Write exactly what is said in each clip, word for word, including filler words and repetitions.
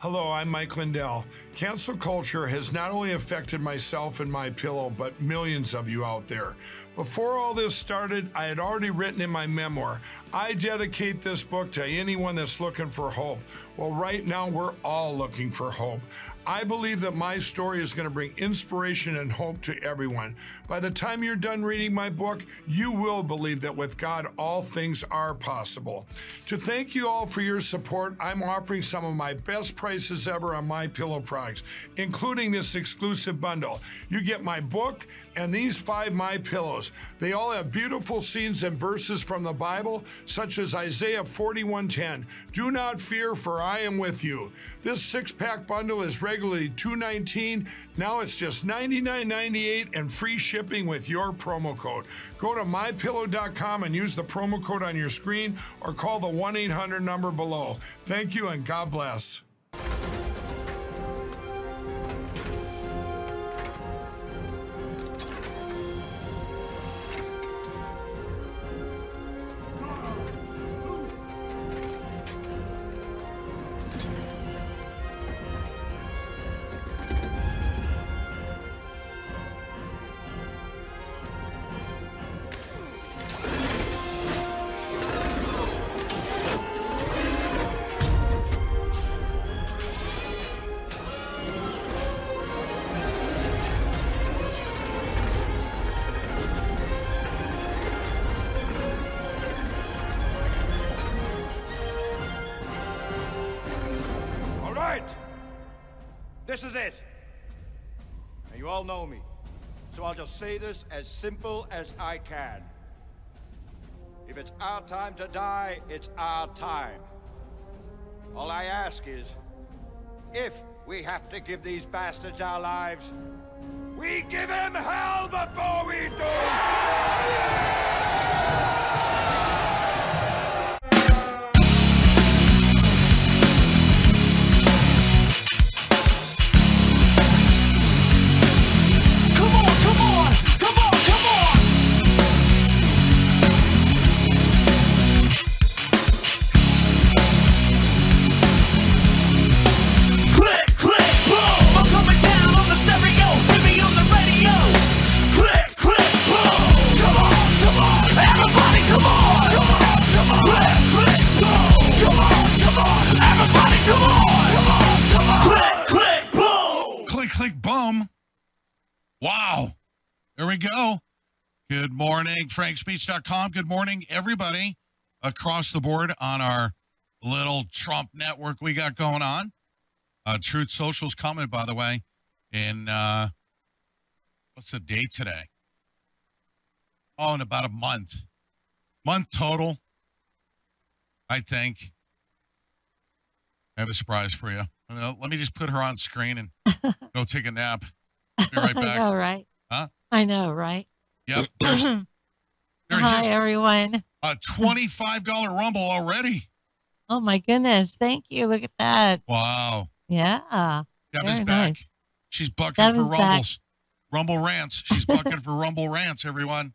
Hello, I'm Mike Lindell. Cancel culture has not only affected myself and MyPillow, but millions of you out there. Before all this started, I had already written in my memoir, I dedicate this book to anyone that's looking for hope. Well, right now, we're all looking for hope. I believe that my story is going to bring inspiration and hope to everyone. By the time you're done reading my book, you will believe that with God, all things are possible. To thank you all for your support, I'm offering some of my best prices ever on MyPillow products, including this exclusive bundle. You get my book and these five MyPillows. They all have beautiful scenes and verses from the Bible, such as Isaiah forty-one ten. Do not fear, for I am with you. This six-pack bundle is regularly two hundred nineteen dollars. Now it's just ninety-nine ninety-eight and free shipping with your promo code. Go to my pillow dot com and use the promo code on your screen or call the one eight hundred number below. Thank you and God bless. This is it. And you all know me, so I'll just say this as simple as I can. If it's our time to die, it's our time. All I ask is, if we have to give these bastards our lives, we give them hell before we do! Wow. There we go. Good morning, frank speech dot com. Good morning, everybody across the board on our little Trump network we got going on. Uh, Truth Social's coming, by the way, in, uh, what's the date today? Oh, in about a month. Month total, I think. I have a surprise for you. Let me just put her on screen and go take a nap. Be right back. I know, right? Huh? I know, right? Yep. There's, there's Hi, just everyone. a twenty-five dollars Rumble already. Oh, my goodness. Thank you. Look at that. Wow. Yeah. Deb Very is back. nice. She's bucking Deb for is Rumbles. Back. Rumble rants. She's bucking for Rumble rants, everyone.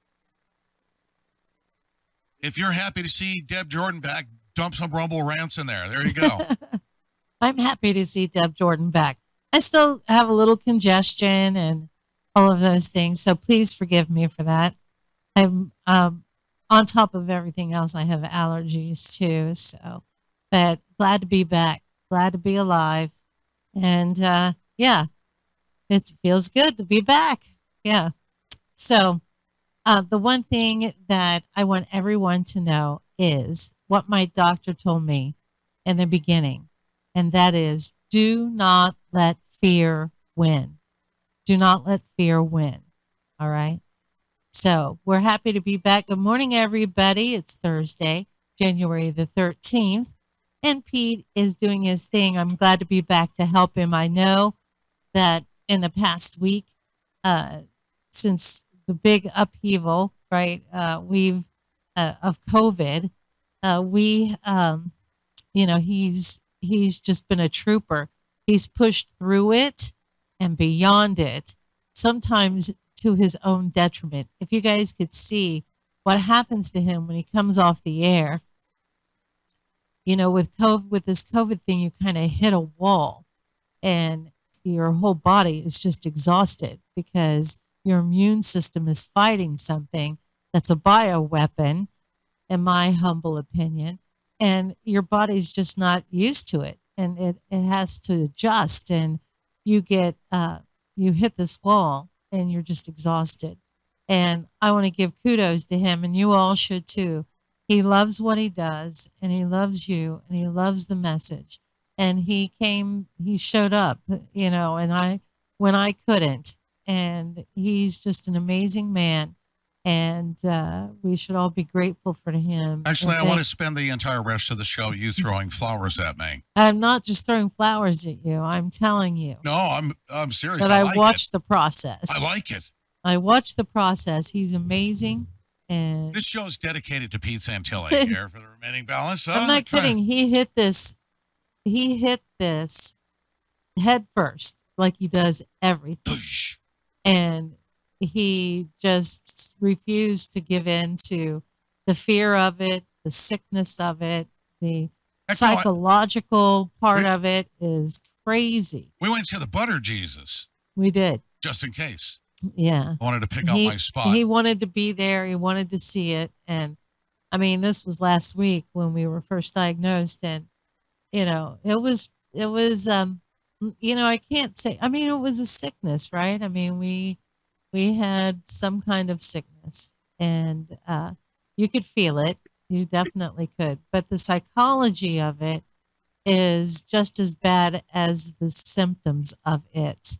If you're happy to see Deb Jordan back, dump some Rumble rants in there. There you go. I'm happy to see Deb Jordan back. I still have a little congestion and all of those things, so please forgive me for that. I'm um, on top of everything else. I have allergies too, so but glad to be back, glad to be alive, and uh, yeah, it feels good to be back. Yeah. So uh, the one thing that I want everyone to know is what my doctor told me in the beginning, and that is, do not let fear win. Do not let fear win. All right. So we're happy to be back. Good morning, everybody. It's Thursday, January the thirteenth. And Pete is doing his thing. I'm glad to be back to help him. I know that in the past week, uh, since the big upheaval, right, uh, we've uh, of COVID, uh, we, um, you know, he's he's just been a trooper. He's pushed through it and beyond it, sometimes to his own detriment. If you guys could see what happens to him when he comes off the air, you know, with COVID, with this COVID thing, you kind of hit a wall, and your whole body is just exhausted because your immune system is fighting something that's a bioweapon, in my humble opinion, and your body's just not used to it, and it, it has to adjust, and you get uh, you hit this wall, and you're just exhausted. And I want to give kudos to him, and you all should too. He loves what he does, and he loves you, and he loves the message. And he came, he showed up, you know, and I, when I couldn't, and he's just an amazing man. And uh, we should all be grateful for him. Actually, And I want to thank- spend the entire rest of the show you throwing flowers at me. I'm not just throwing flowers at you. I'm telling you No, I'm I'm serious. that I, I, like watched it. the process. I like it. I watched the process. He's amazing. And This show is dedicated to Pete Santilli here for the remaining balance. I'm Uh, not try- kidding. He hit this. He hit this head first, like he does everything, and he just refused to give in to the fear of it, the sickness of it, the Heck no, I- psychological part We- of it is crazy. We went to the Butter Jesus We did, just in case. yeah. I wanted to pick up he, my spot. He wanted to be there. He wanted to see it. And I mean, this was last week when we were first diagnosed, and you know, it was, it was, um, you know, I can't say, I mean, it was a sickness, right? I mean, we, we had some kind of sickness, and, uh, you could feel it. You definitely could, but the psychology of it is just as bad as the symptoms of it.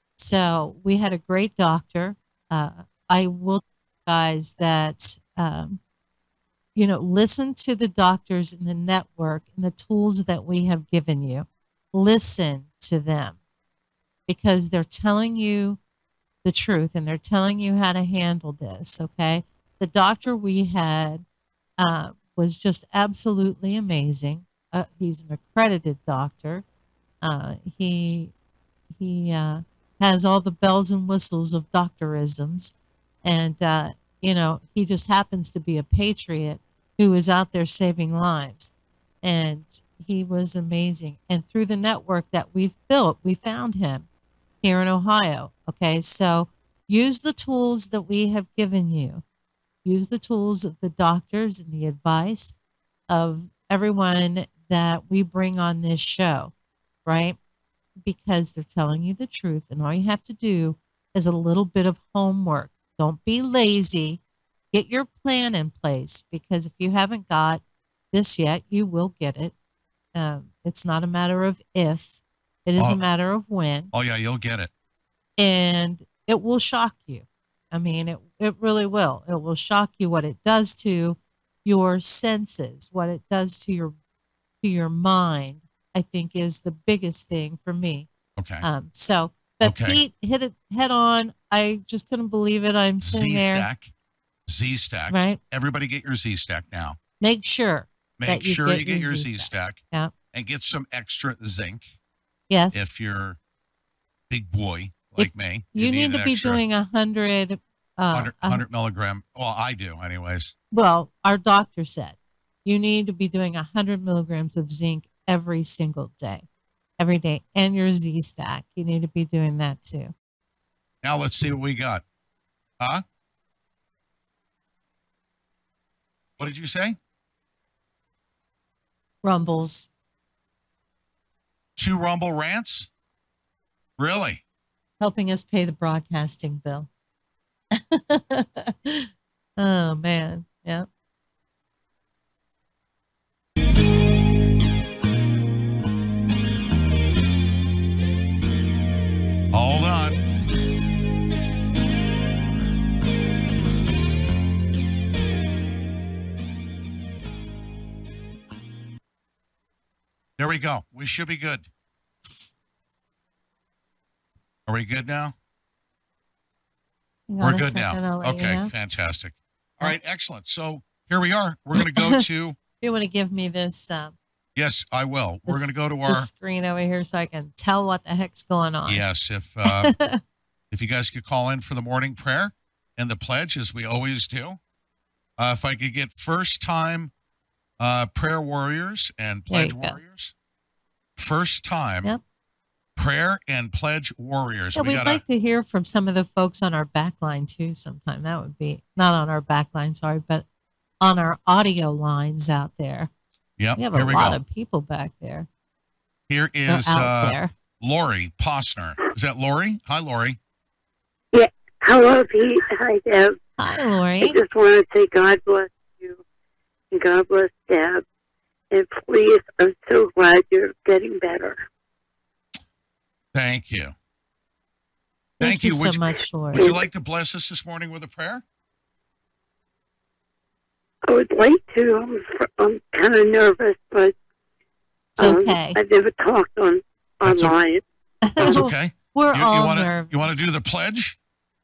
So we had a great doctor. Uh, I will tell you guys that, um, you know, listen to the doctors in the network and the tools that we have given you. Listen to them because they're telling you the truth, and they're telling you how to handle this. Okay. The doctor we had uh, was just absolutely amazing. Uh, he's an accredited doctor. Uh, he, he, uh, has all the bells and whistles of doctorisms. And, uh, you know, he just happens to be a patriot who is out there saving lives. And he was amazing. And through the network that we've built, we found him here in Ohio. Okay. So use the tools that we have given you. Use the tools of the doctors and the advice of everyone that we bring on this show, right? Because they're telling you the truth, and all you have to do is a little bit of homework. Don't be lazy. Get your plan in place, because if you haven't got this yet, you will get it. Um, it's not a matter of if, it is Oh. a matter of when, Oh, yeah, you'll get it. and it will shock you. I mean, it, it really will. It will shock you what it does to your senses, what it does to your to your mind, I think is the biggest thing for me. Okay. Um, so, but Okay. Pete hit it head on. I just couldn't believe it. I'm sitting Z there, Stack. Z Stack. right? Everybody get your Z Stack now. Make sure. Make That you sure get you get your your Z Z-Stack. Stack Yeah. and get some extra zinc Yes. if you're big boy like me. you need, an to be extra doing a hundred. Uh, 100, a- 100 milligram. Well, I do, anyways. well, our doctor said you need to be doing a hundred milligrams of zinc every single day, every day, and your Z stack. You need to be doing that too. Now let's see what we got. Huh? What did you say? Rumbles. Two Rumble rants? Really? Helping us pay the broadcasting bill. Oh man, yeah. Hold on. There we go. We should be good. Are we good now? Hang We're on a good second, now. I'll let you Okay, know. fantastic. All right, excellent. So here we are. We're going to go to, You want to give me this um, yes, I will. We're This- going to go to the our, screen over here so I can tell what the heck's going on. yes, if uh, if you guys could call in for the morning prayer and the pledge, as we always do. Uh, if I could get first time uh, prayer warriors and There you pledge go. warriors. First time Yep. prayer and pledge warriors. Yeah, we we'd got like to hear from some of the folks on our back line too sometime. That would be not on our back line, sorry, but on our audio lines out there. Yep. We have Here a we lot go. of people back there. Here They're is out uh, there. Lori Posner. Is that Lori? Hi, Lori. Yeah. Hello, Pete. Hi, Deb. Hi, I Lori. just want to say God bless you and God bless Deb. And please, I'm so glad you're getting better. Thank you. Thank, Thank you you. so Would you- much, Lori. Would you like to bless us this morning with a prayer? I would like to. I'm, I'm kind of nervous, but It's um, okay. I've never talked on That's o- online. That's okay. We're You, you all want to nervous. you want to do the pledge?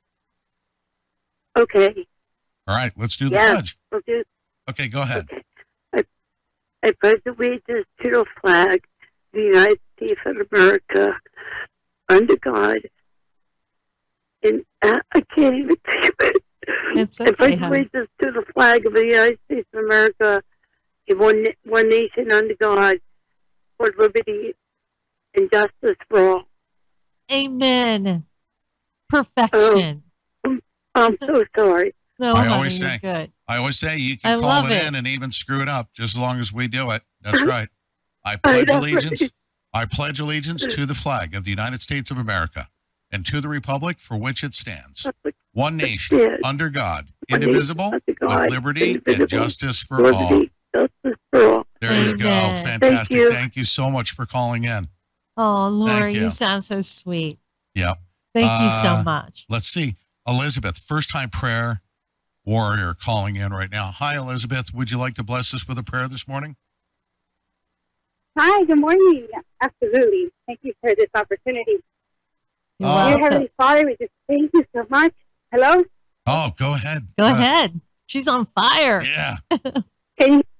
Okay. All right, let's do the Yeah. pledge. I'll do. Okay, go ahead. Okay. I, I pledge allegiance to the flag of the United States of America, under God. And uh, I can't even think of it. It's I okay, pledge honey. allegiance to the flag of the United States of America, in one, one nation under God, for liberty and justice for all. Amen. Perfection. I'm so sorry. No, I honey, always you're say- good. I always say you I can call love it, it. in and even screw it up, just as long as we do it. That's Uh-huh. right. I pledge know, allegiance. right? I pledge allegiance to the flag of the United States of America and to the republic for which it stands, one nation, Yes. under God, One indivisible, nation under with God, liberty and indivisible, justice for all. Liberty, justice for all. There you go. Amen. Fantastic. you. Thank you so much for calling in. Oh, Lori, you. you sound so sweet. Yeah. Thank you so Uh, much. Let's see. Elizabeth, first time prayer warrior calling in right now. Hi, Elizabeth. Would you like to bless us with a prayer this morning? Hi, good morning. Absolutely. Thank you for this opportunity. You're Oh. Dear welcome. Heavenly Father, we just thank you so much. Hello? Oh, go ahead. Go Uh, ahead. She's on fire. Yeah. Can you,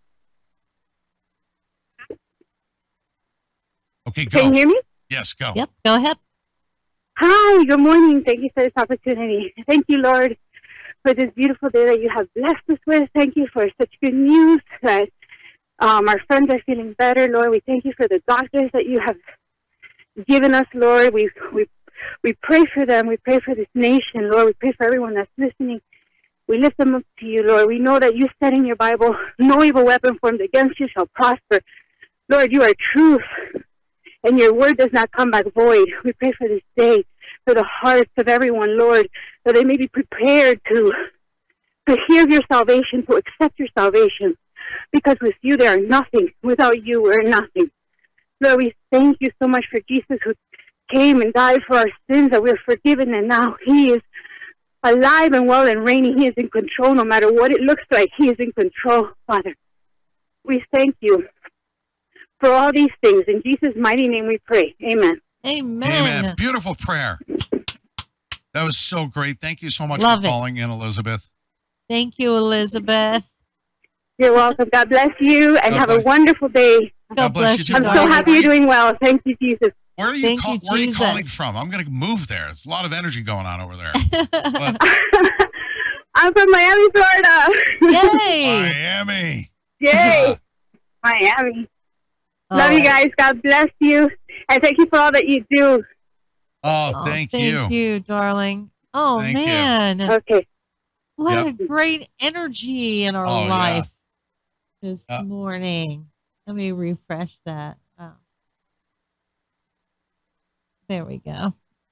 Okay, can you go. hear me? Yes, go. Yep, go ahead. Hi, good morning. Thank you for this opportunity. Thank you, Lord, for this beautiful day that you have blessed us with. Thank you for such good news that um, our friends are feeling better, Lord. We thank you for the doctors that you have given us, Lord. We, we, we pray for them. We pray for this nation, Lord. We pray for everyone that's listening. We lift them up to you, Lord. We know that you said in your Bible, no evil weapon formed against you shall prosper. Lord, you are truth, and your word does not come back void. We pray for this day, for the hearts of everyone, Lord, that they may be prepared to, to hear of your salvation, to accept your salvation, because with you they are nothing. Without you, we're nothing. Lord, we thank you so much for Jesus who came and died for our sins, that we're forgiven, and now he is alive and well and reigning. He is in control no matter what it looks like. He is in control, Father. We thank you for all these things. In Jesus' mighty name we pray. Amen. Amen. Amen. Beautiful prayer. That was so great. Thank you so much Love for it. calling in, Elizabeth. Thank you, Elizabeth. You're welcome. God bless you and God have a bless. wonderful day. God, God bless bless you you, too. I'm so Where- happy where you're doing well. Thank you, Jesus. Where are you, Thank call- you, where are you calling Jesus. from? I'm going to move there. It's a lot of energy going on over there. But I'm from Miami, Florida. Yay. Miami. Yay. Miami. Love Oh, you guys. God bless you. And thank you for all that you do. Oh, oh, thank, thank you. darling. Oh, Thank you. man. Okay. What Yep. a great energy in our Oh, yeah. life this Yeah. morning. Let me refresh that. Oh. There we go.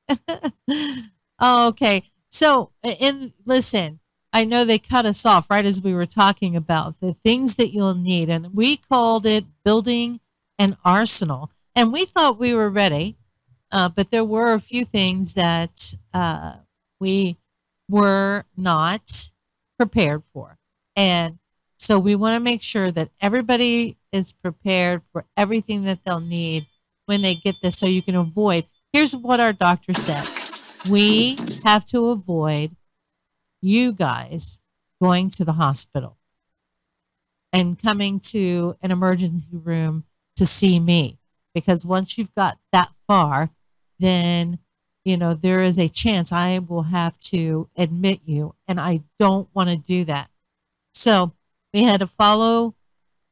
Oh, okay. So, and listen, I know they cut us off right as we were talking about the things that you'll need, and we called it building an arsenal. And we thought we were ready, uh, but there were a few things that uh, we were not prepared for. And so we want to make sure that everybody is prepared for everything that they'll need when they get this so you can avoid. Here's what our doctor said. We have to avoid you guys going to the hospital and coming to an emergency room to see me, because once you've got that far, then you know there is a chance I will have to admit you, and I don't want to do that. So we had to follow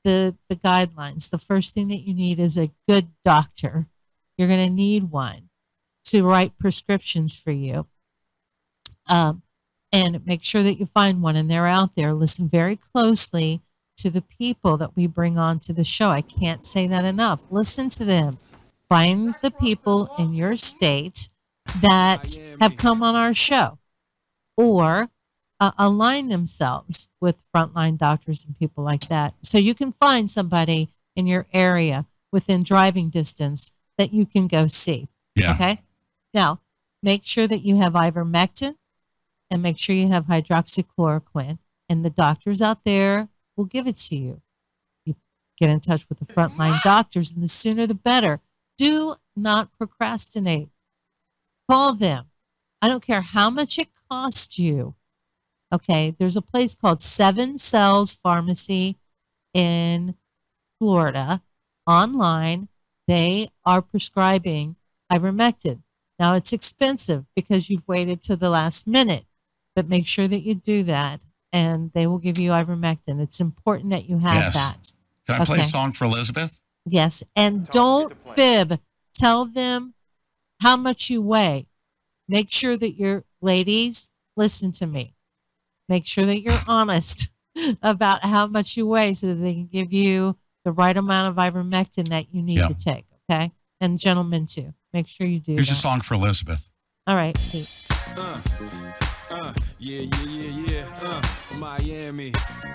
the, the guidelines. The first thing that you need is a good doctor. You're going to need one to write prescriptions for you. Um, and make sure that you find one, and they're out there. Listen very closely to the people that we bring on to the show. I can't say that enough. Listen to them. Find the people in your state that have come on our show, or uh, align themselves with frontline doctors and people like that. So you can find somebody in your area within driving distance that you can go see. Yeah. Okay. Now, make sure that you have ivermectin, and make sure you have hydroxychloroquine, and the doctors out there will give it to you. You get in touch with the frontline doctors, and the sooner the better. Do not procrastinate. Call them. I don't care how much it costs you. Okay, there's a place called Seven Cells Pharmacy in Florida. Online, they are prescribing ivermectin. Now, it's expensive because you've waited to the last minute, but make sure that you do that, and they will give you ivermectin. It's important that you have Yes. that. Can I play a Okay. song for Elizabeth? Yes, and don't fib. Tell them how much you weigh. Make sure that your ladies, listen to me. Make sure that you're honest about how much you weigh so that they can give you the right amount of ivermectin that you need Yeah. to take, okay? And gentlemen, too. Make sure you do Here's that. a song for Elizabeth. All right. Pete. Uh, uh, yeah, yeah, yeah, yeah. Uh, Miami.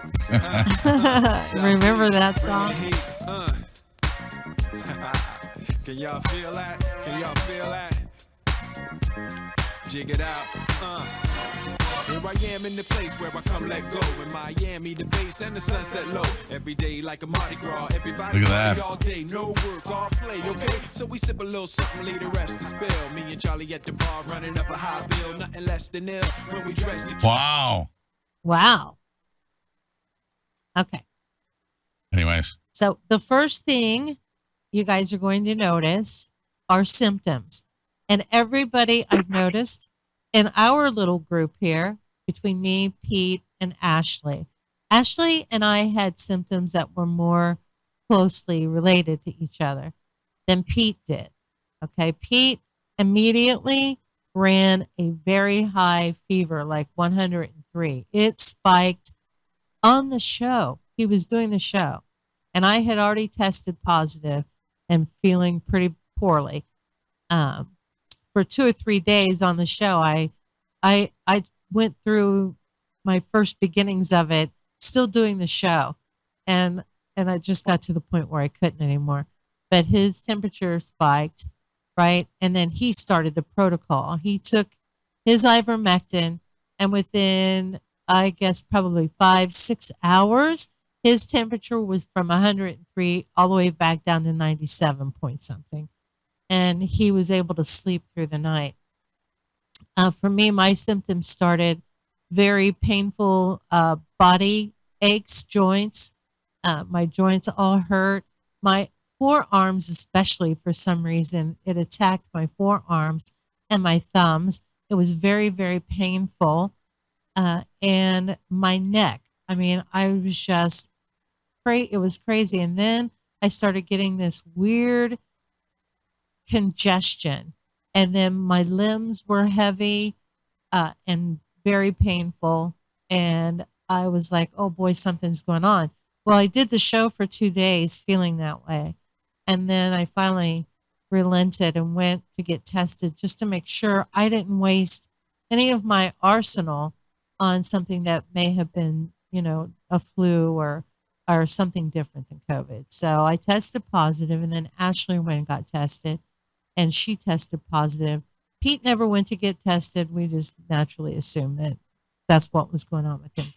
Remember that song? Bring the heat. Uh. Can y'all feel that? Can y'all feel that? Jig it out. Uh. Here I am in the place where I come let go. In Miami, the base and the sunset low. Every day like a Mardi Gras. Everybody Look at party that. all day. No work, all play, okay? So we sip a little something, leave the rest to spill. Me and Charlie at the bar running up a high bill. Nothing less than ill when we dress to Wow. Wow. Okay. Anyways, So the first thing you guys are going to notice are symptoms. And everybody I've noticed in our little group here between me, Pete, and Ashley. Ashley and I had symptoms that were more closely related to each other than Pete did. Okay. Pete immediately ran a very high fever, like one hundred three. It spiked on the show. He was doing the show, and I had already tested positive and feeling pretty poorly. Um, for two or three days on the show, I, I, I went through my first beginnings of it, still doing the show, and and I just got to the point where I couldn't anymore. But his temperature spiked, right, and then he started the protocol. He took his ivermectin, and within, I guess, probably five, six hours, his temperature was from one hundred three all the way back down to ninety-seven point something. And he was able to sleep through the night. Uh, for me, my symptoms started very painful uh, body aches, joints. Uh, my joints all hurt. My forearms, especially for some reason, it attacked my forearms and my thumbs. It was very, very painful. Uh, and my neck. I mean, I was just crazy. It was crazy. And then I started getting this weird congestion. And then my limbs were heavy uh, and very painful. And I was like, oh boy, something's going on. Well, I did the show for two days feeling that way. And then I finally relented and went to get tested just to make sure I didn't waste any of my arsenal on something that may have been, you know, a flu or or something different than COVID. So I tested positive, and then Ashley went and got tested, and she tested positive. Pete never went to get tested. We just naturally assumed that that's what was going on with him.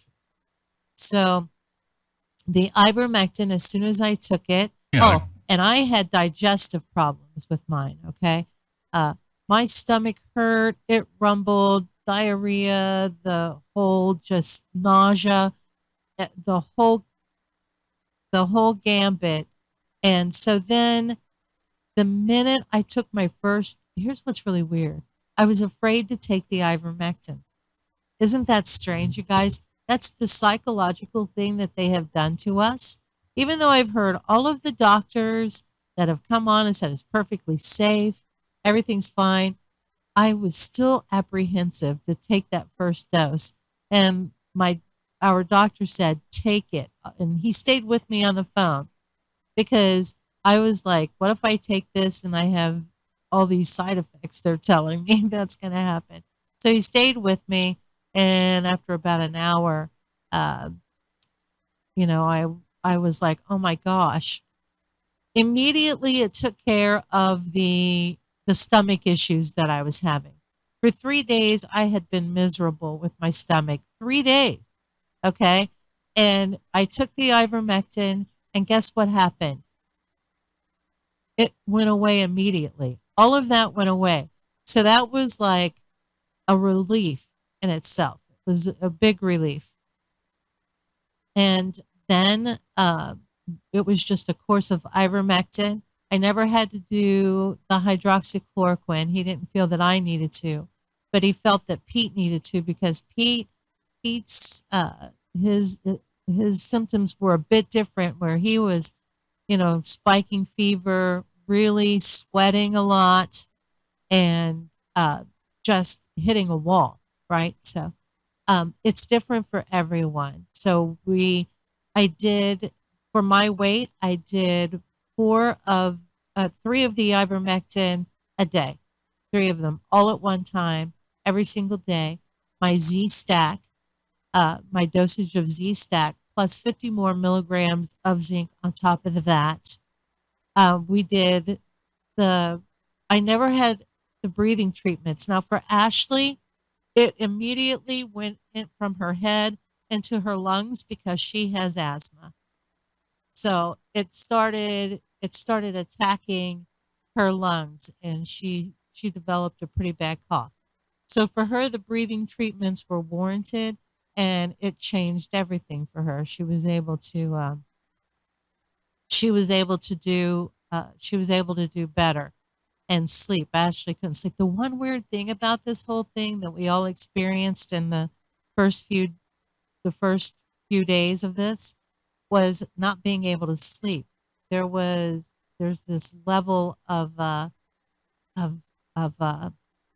So the ivermectin, as soon as I took it, Yeah. oh, and I had digestive problems with mine, okay? Uh, my stomach hurt, it rumbled, diarrhea, the whole just nausea, uh, the whole the whole gambit. And so then the minute I took my first, here's what's really weird. I was afraid to take the ivermectin. Isn't that strange, you guys? That's the psychological thing that they have done to us. Even though I've heard all of the doctors that have come on and said it's perfectly safe, everything's fine, I was still apprehensive to take that first dose. And my our doctor said, take it. And he stayed with me on the phone because I was like, what if I take this and I have all these side effects they're telling me that's going to happen? So he stayed with me. And after about an hour, uh, you know, I, I was like, oh my gosh. Immediately it took care of the, the stomach issues that I was having. For three days, I had been miserable with my stomach. Three days. Okay. And I took the ivermectin, and guess what happened? It went away immediately. All of that went away. So that was like a relief in itself. It was a big relief. And then uh, it was just a course of ivermectin. I never had to do the hydroxychloroquine. He didn't feel that I needed to, but he felt that Pete needed to because Pete, Pete's uh, his his symptoms were a bit different, where he was, you know, spiking fever, really sweating a lot, and uh, just hitting a wall, right? So um, it's different for everyone. So we, I did, for my weight, I did four of, uh, three of the ivermectin a day, three of them all at one time, every single day. My Z-Stack, uh, my dosage of Z-Stack, plus fifty more milligrams of zinc on top of that. Uh, we did the, I never had the breathing treatments. Now for Ashley, it immediately went in from her head into her lungs because she has asthma. So it started, it started attacking her lungs, and she, she developed a pretty bad cough. So for her, the breathing treatments were warranted, and it changed everything for her. She was able to, um, she was able to do, uh, she was able to do better and sleep. Ashley couldn't sleep. The one weird thing about this whole thing that we all experienced in the first few, the first few days of this was not being able to sleep. There was, there's this level of, uh, of, of, uh,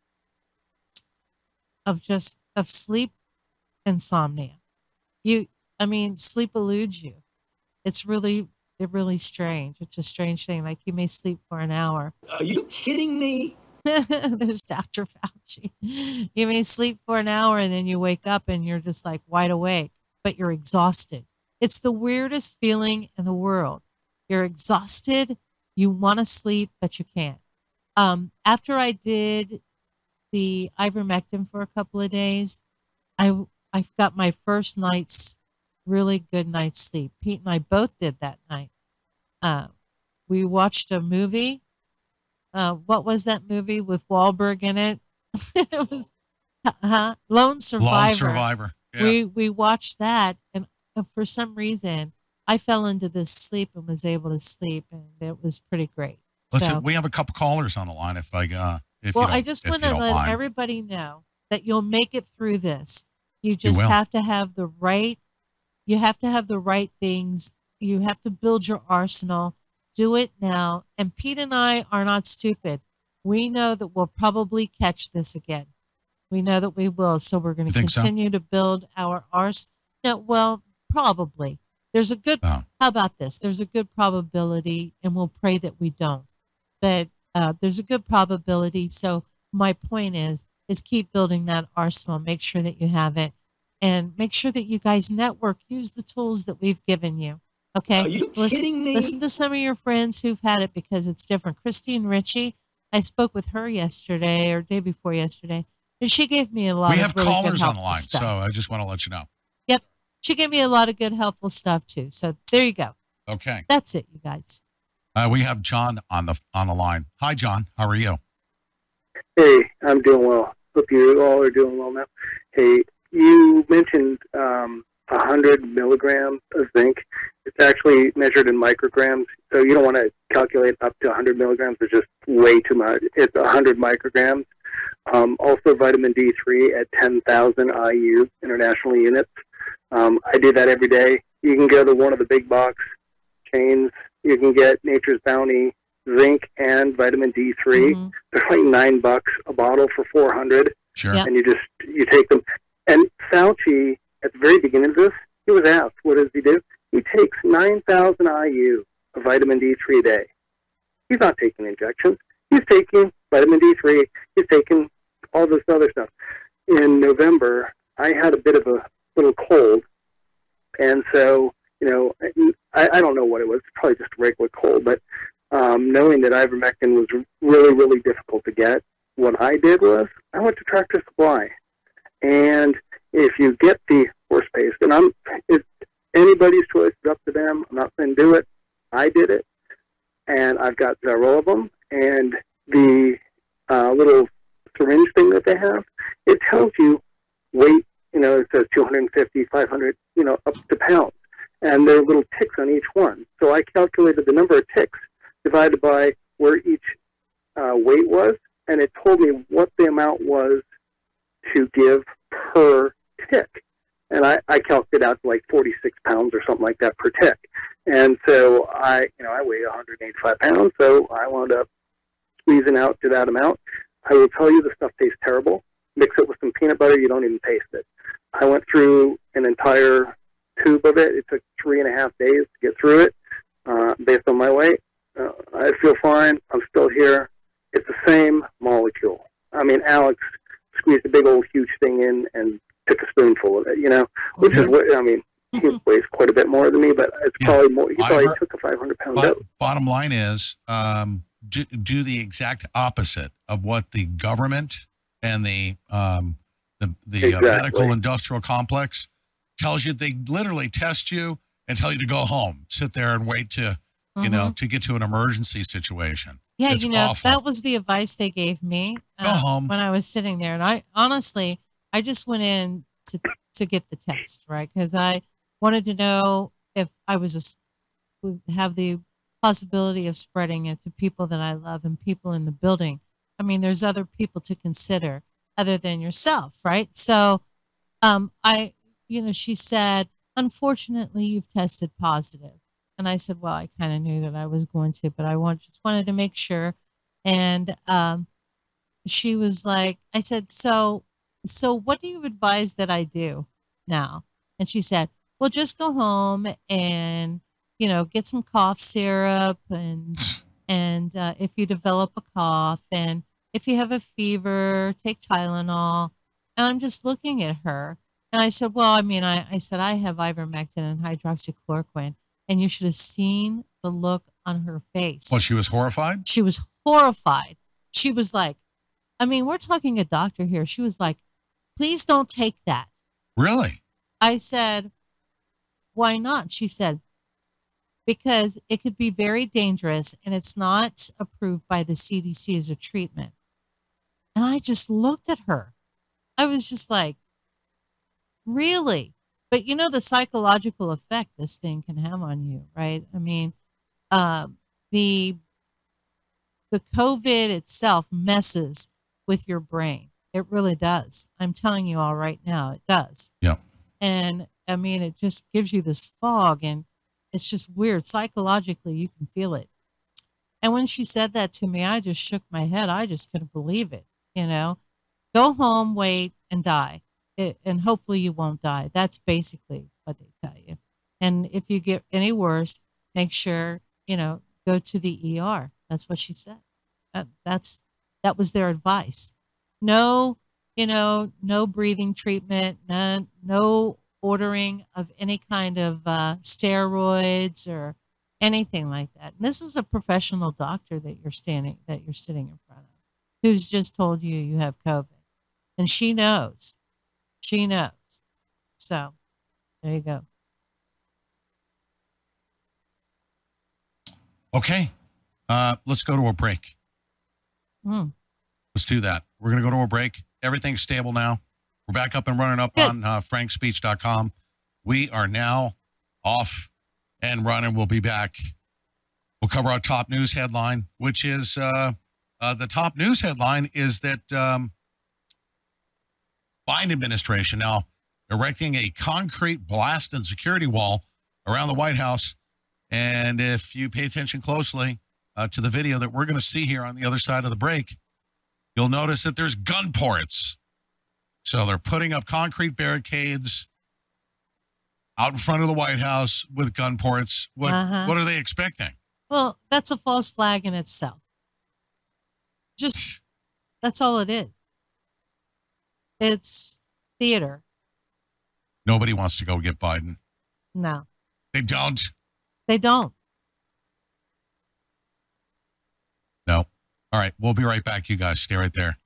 of just, of sleep insomnia. You, I mean, sleep eludes you. It's really, it's really strange. It's a strange thing. Like you may sleep for an hour. Are you kidding me? There's Doctor Fauci. You may sleep for an hour and then you wake up and you're just like wide awake, but you're exhausted. It's the weirdest feeling in the world. You're exhausted. You want to sleep, but you can't. Um, after I did the ivermectin for a couple of days, I I got my first night's really good night's sleep. Pete and I both did that night. Uh, we watched a movie. Uh, what was that movie with Wahlberg in it? It was uh, Lone Survivor. Lone Survivor. Yeah. We we watched that, and for some reason, I fell into this sleep and was able to sleep, and it was pretty great. Listen, so, we have a couple callers on the line. If I, uh, if well, you don't, I just if want you to don't let mind. everybody know that you'll make it through this. You just will. have to have the right. You have to have the right things. You have to build your arsenal. Do it now. And Pete and I are not stupid. We know that we'll probably catch this again. We know that we will. So we're going You to think so? continue to build our arsenal. No, well, probably. There's a good, Oh. how about this? There's a good probability, and we'll pray that we don't. But uh, there's a good probability. So my point is, is keep building that arsenal. Make sure that you have it. And make sure that you guys network. Use the tools that we've given you. Okay? Are you listen, kidding me? Listen to some of your friends who've had it because it's different. Christine Ritchie, I spoke with her yesterday or day before yesterday, and she gave me a lot We of have really callers good on the helpful line, stuff. so I just want to let you know. Yep. She gave me a lot of good, helpful stuff too. So there you go. Okay. That's it, you guys. Uh, we have John on the on the line. Hi, John. How are you? Hey, I'm doing well. Hope you all are doing well now. Hey, you mentioned um, one hundred milligrams of zinc. It's actually measured in micrograms, so you don't want to calculate up to one hundred milligrams. It's just way too much. It's one hundred micrograms. Um, also, vitamin D three at ten thousand I U, international units. Um, I do that every day. You can go to one of the big box chains. You can get Nature's Bounty zinc and vitamin D three. Mhm. They're like nine bucks a bottle for four hundred. Sure. Yep. And you just, you take them. And Fauci, at the very beginning of this, he was asked, what does he do? He takes nine thousand I U of vitamin D three a day. He's not taking injections. He's taking vitamin D three. He's taking all this other stuff. In November, I had a bit of a little cold. And so, you know, I, I don't know what it was. Probably just a regular cold. But um, knowing that ivermectin was really, really difficult to get, what I did was I went to Tractor Supply. And if you get the horse paste, and I'm, it's anybody's choice, it's up to them. I'm not saying do it. I did it. And I've got several of them. And the uh, little syringe thing that they have, it tells you weight, you know, it says two hundred fifty, five hundred, you know, up to pounds. And there are little ticks on each one. So I calculated the number of ticks divided by where each uh, weight was, and it told me what the amount was to give per tick. And I, I calculated out to like forty-six pounds or something like that per tick. And so I, you know, I weigh one hundred eighty-five pounds, so I wound up squeezing out to that amount. I will tell you the stuff tastes terrible. Mix it with some peanut butter, you don't even taste it. I went through an entire tube of it. It took three and a half days to get through it uh, based on my weight. Uh, I feel fine. I'm still here. It's the same molecule. I mean, Alex squeezed a big old huge thing in and took a spoonful of it, you know, which Okay. is what, I mean, he weighs quite a bit more than me, but it's Yeah. probably more, he probably Ivor- took a five hundred pound But dose. bottom line is, um, do, do the exact opposite of what the government and the um, the, the Exactly. uh, medical industrial complex tells you. They literally test you and tell you to go home, sit there and wait to, you know, to get to an emergency situation. Yeah, It's you know, awful. that was the advice they gave me Go uh, home. when I was sitting there. And I honestly, I just went in to, to get the test, right? Because I wanted to know if I was a, s- would have the possibility of spreading it to people that I love and people in the building. I mean, there's other people to consider other than yourself, right? So, um, I, you know, she said, unfortunately, you've tested positive. And I said, well, I kind of knew that I was going to, but I want, just wanted to make sure. And um, she was like, I said, so, so what do you advise that I do now? And she said, well, just go home and, you know, get some cough syrup and, and uh, if you develop a cough and if you have a fever, take Tylenol. And I'm just looking at her. And I said, well, I mean, I, I said, I have ivermectin and hydroxychloroquine. And you should have seen the look on her face. Well, she was horrified. She was horrified. She was like, I mean, we're talking a doctor here. She was like, please don't take that. Really? I said, why not? She said, because it could be very dangerous and it's not approved by the C D C as a treatment. And I just looked at her. I was just like, really? But you know the psychological effect this thing can have on you, right? I mean, uh, the the COVID itself messes with your brain. It really does. I'm telling you all right now, it does. Yeah. And I mean, it just gives you this fog, and it's just weird. Psychologically, you can feel it. And when she said that to me, I just shook my head. I just couldn't believe it. You know, go home, wait, and die. It, and hopefully you won't die. That's basically what they tell you. And if you get any worse, make sure, you know, go to the E R. That's what she said. That, that's, that was their advice. No, you know, no breathing treatment, none, no ordering of any kind of uh, steroids or anything like that. And this is a professional doctor that you're standing, that you're sitting in front of, who's just told you you have COVID. And she knows. She knows. So there you go. Okay. Uh, let's go to a break. Mm. Let's do that. We're going to go to a break. Everything's stable now. We're back up and running up Good. on uh, frank speech dot com. We are now off and running. We'll be back. We'll cover our top news headline, which is uh, uh, the top news headline is that um, Biden administration now erecting a concrete blast and security wall around the White House And if you pay attention closely uh, to the video that we're going to see here on the other side of the break, you'll notice that there's gun ports. So they're putting up concrete barricades out in front of the White House with gun ports. What, Uh-huh. what are they expecting? Well, that's a false flag in itself. Just, that's all it is. It's theater. Nobody wants to go get Biden. No, They don't. they don't. No. All right. We'll be right back, you guys. Stay right there.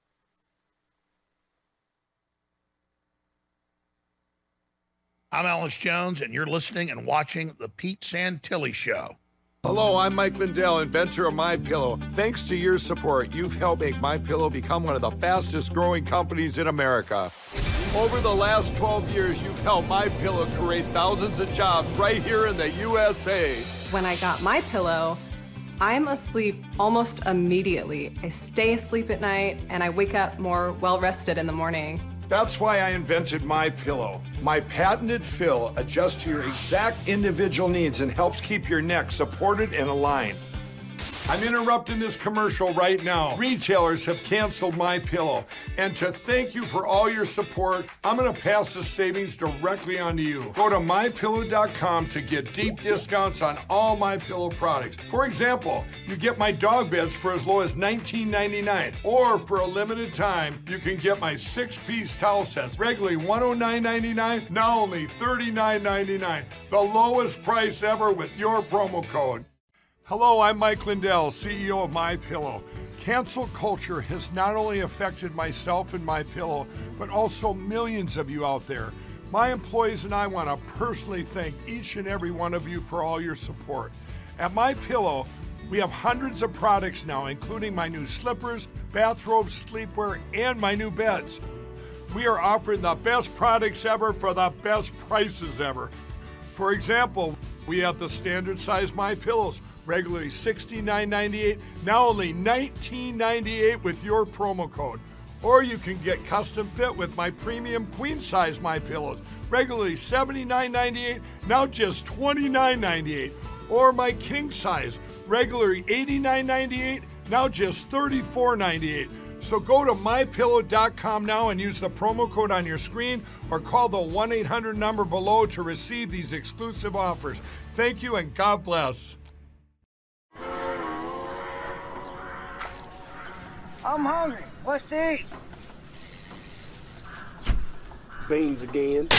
I'm Alex Jones, and you're listening and watching The Pete Santilli Show. Hello, I'm Mike Lindell, inventor of MyPillow. Thanks to your support, you've helped make MyPillow become one of the fastest growing companies in America. Over the last twelve years, you've helped MyPillow create thousands of jobs right here in the U S A. When I got MyPillow, I'm asleep almost immediately. I stay asleep at night, and I wake up more well-rested in the morning. That's why I invented MyPillow. My patented fill adjusts to your exact individual needs and helps keep your neck supported and aligned. I'm interrupting this commercial right now. Retailers have canceled MyPillow. And to thank you for all your support, I'm going to pass the savings directly on to you. Go to my pillow dot com to get deep discounts on all MyPillow products. For example, you get my dog beds for as low as nineteen ninety-nine dollars. Or for a limited time, you can get my six-piece towel sets, regularly one hundred nine ninety-nine dollars, now only thirty-nine ninety-nine. The lowest price ever with your promo code. Hello, I'm Mike Lindell, C E O of MyPillow. Cancel culture has not only affected myself and MyPillow, but also millions of you out there. My employees and I want to personally thank each and every one of you for all your support. At MyPillow, we have hundreds of products now, including my new slippers, bathrobes, sleepwear, and my new beds. We are offering the best products ever for the best prices ever. For example, we have the standard size MyPillows, regularly sixty-nine ninety-eight, now only nineteen ninety-eight with your promo code. Or you can get custom fit with my premium queen size MyPillows, regularly seventy-nine ninety-eight, now just twenty-nine ninety-eight. Or my king size, regularly eighty-nine ninety-eight, now just thirty-four ninety-eight. So go to my pillow dot com now and use the promo code on your screen or call the one eight hundred number below to receive these exclusive offers. Thank you and God bless. I'm hungry. What's to eat? Beans again.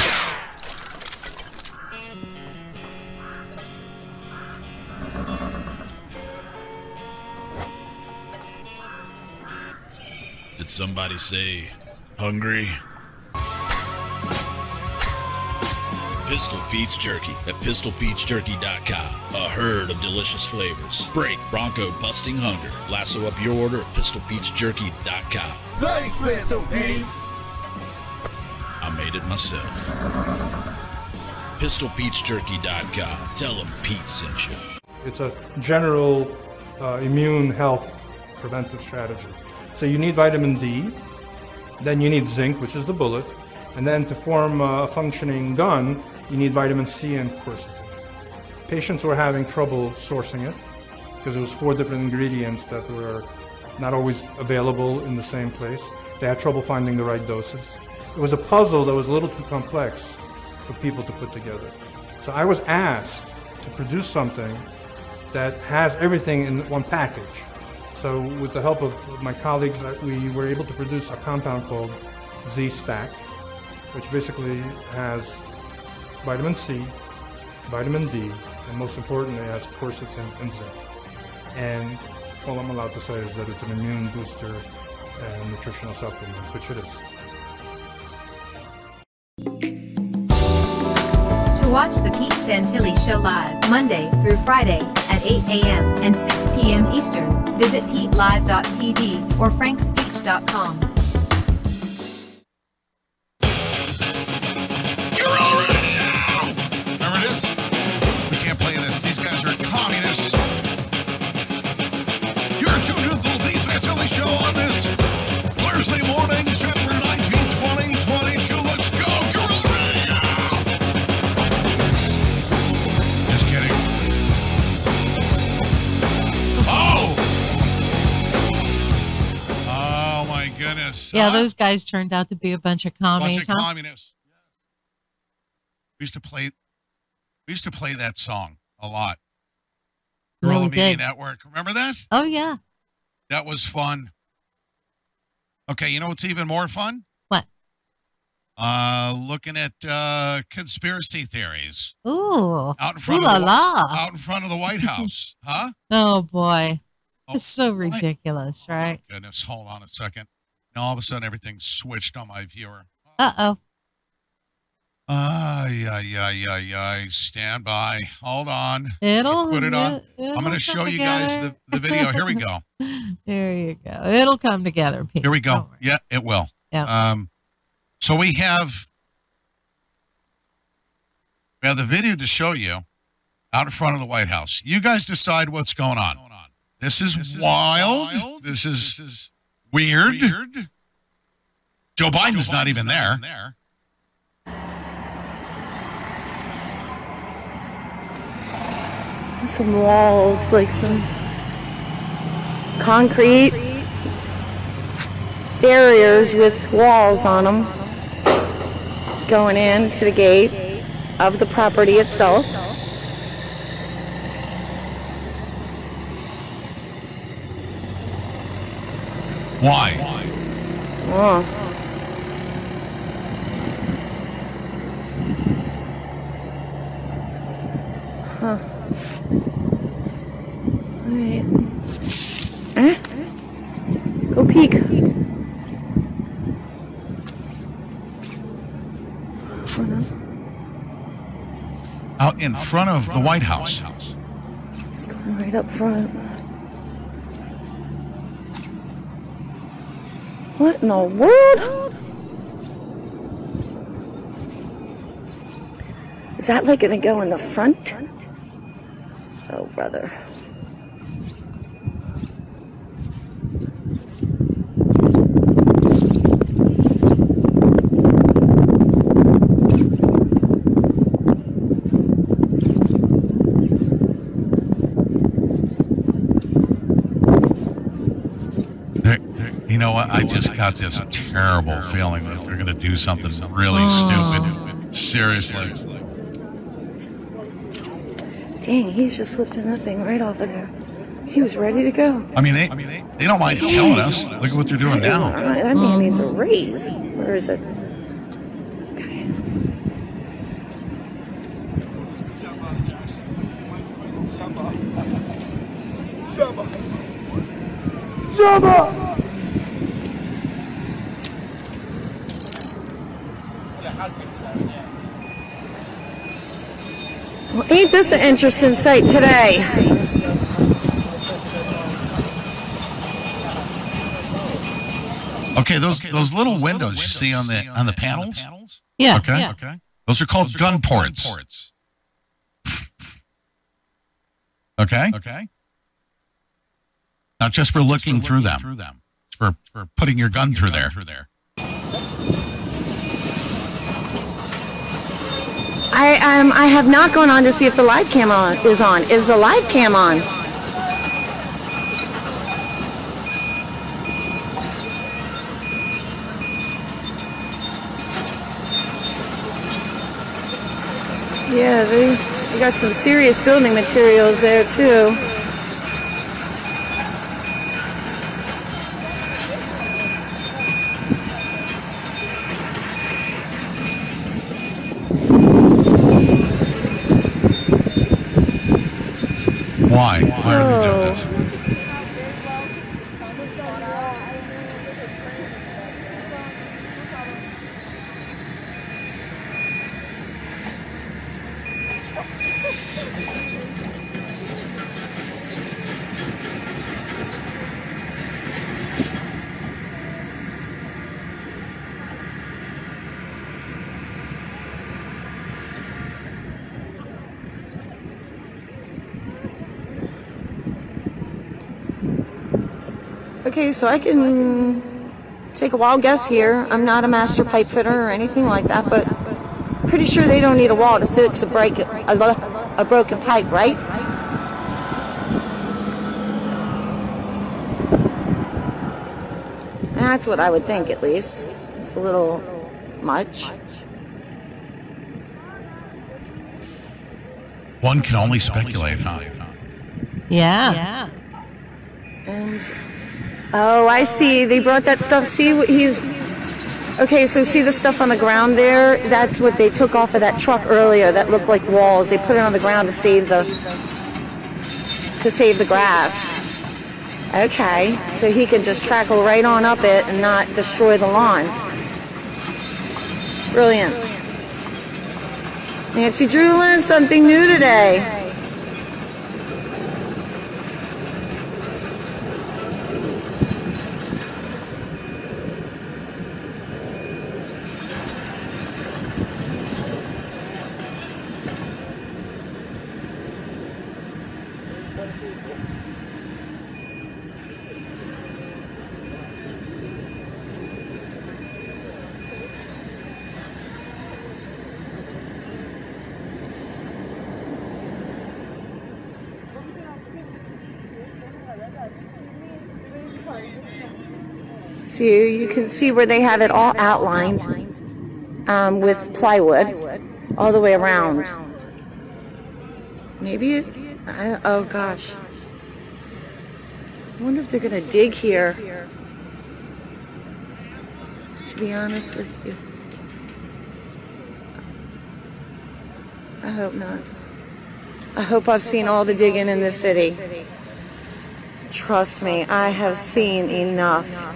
Did somebody say hungry? Pistol Pete's Jerky at pistol pete's jerky dot com. A herd of delicious flavors. Break bronco busting hunger. Lasso up your order at pistol pete's jerky dot com. Thanks, Pistol Pete. I made it myself. pistol pete's jerky dot com. Tell them Pete sent you. It's a general uh, immune health preventive strategy. So you need vitamin D, then you need zinc, which is the bullet, and then to form a functioning gun, you need vitamin C and quercetin. Patients were having trouble sourcing it because it was four different ingredients that were not always available in the same place. They had trouble finding the right doses. It was a puzzle that was a little too complex for people to put together. So I was asked to produce something that has everything in one package. So with the help of my colleagues, we were able to produce a compound called Z-Stack, which basically has vitamin C, vitamin D, and most importantly, it has quercetin and zinc. And all I'm allowed to say is that it's an immune booster and nutritional supplement, which it is. To watch the Pete Santilli Show live, Monday through Friday at eight a.m. and six p.m. Eastern, visit pete live dot t v or frank speech dot com. Show on this Thursday morning, January nineteenth, twenty twenty-two. Let's go, Guerrilla Radio! Just kidding. goodness. Yeah, Huh? those guys turned out to be a bunch of commies. Bunch of huh? communists. We used to play. We used to play that song a lot. Yeah, Guerrilla we Media did. Network. Remember that? Oh yeah. That was fun. Okay, you know what's even more fun? What? Uh, looking at uh, conspiracy theories Ooh. out in front Ooh of la the, la. out in front of the White House, huh? Oh boy. Oh, It's so what? ridiculous, right? Goodness, hold on a second. Now all of a sudden everything switched on my viewer. Uh oh. Ay, ay, ay, ay, ay. Stand by. Hold on. It'll Put it on. it'll I'm going to show you guys the, the video. Here we go. There you go. It'll come together, Pete. Here we Don't go. worry. Yeah, it will. Yeah. Um, so we have we have the video to show you out in front of the White House. You guys decide what's going on. This is, this wild. is wild. This is, this is weird. weird. Joe Biden's Joe not, Biden's even, not there. even there. Some walls, like some concrete barriers with walls on them going in to the gate of the property itself. Why? Oh. Huh. Alright. Eh? Go peek. Out in front of the White House. It's going right up front. What in the world? Is that like gonna go in the front? Oh, brother. You know what? I just got this terrible feeling that they're going to do something really Oh. stupid. Seriously. Dang, he's just lifting that thing right off of there. He was ready to go. I mean, they they don't mind killing us. Look at what they're doing now. That man needs a raise. Where is it? Okay. Jabba! Well, ain't this an interesting sight today? Okay, those those little windows you see on the on the panels. Yeah. Okay. yeah. Okay. Those are called gun ports. Okay. Okay. Not just for looking through them. It's for for putting your gun through there. Through there. I um I have not gone on to see if the live cam on is on. Is the live cam on? Yeah, they, they got some serious building materials there too. Why? Why are they doing this? Okay, so I can take a wild guess here. I'm not a master pipe fitter or anything like that, but pretty sure they don't need a wall to fix a break a, lo- a broken pipe, right? That's what I would think, at least. It's a little much. One can only speculate, huh? Yeah. Yeah. And, oh, I see. They brought that stuff. See what he's... Okay, so see the stuff on the ground there? That's what they took off of that truck earlier that looked like walls. They put it on the ground to save the... to save the grass. Okay, so he can just trackle right on up it and not destroy the lawn. Brilliant. Nancy Drew learned something new today. So you can see where they have it all outlined um, with plywood all the way around. Maybe it, I, oh gosh. I wonder if they're going to dig here, to be honest with you. I hope not. I hope I've seen all the digging in this city. Trust me, I have seen enough.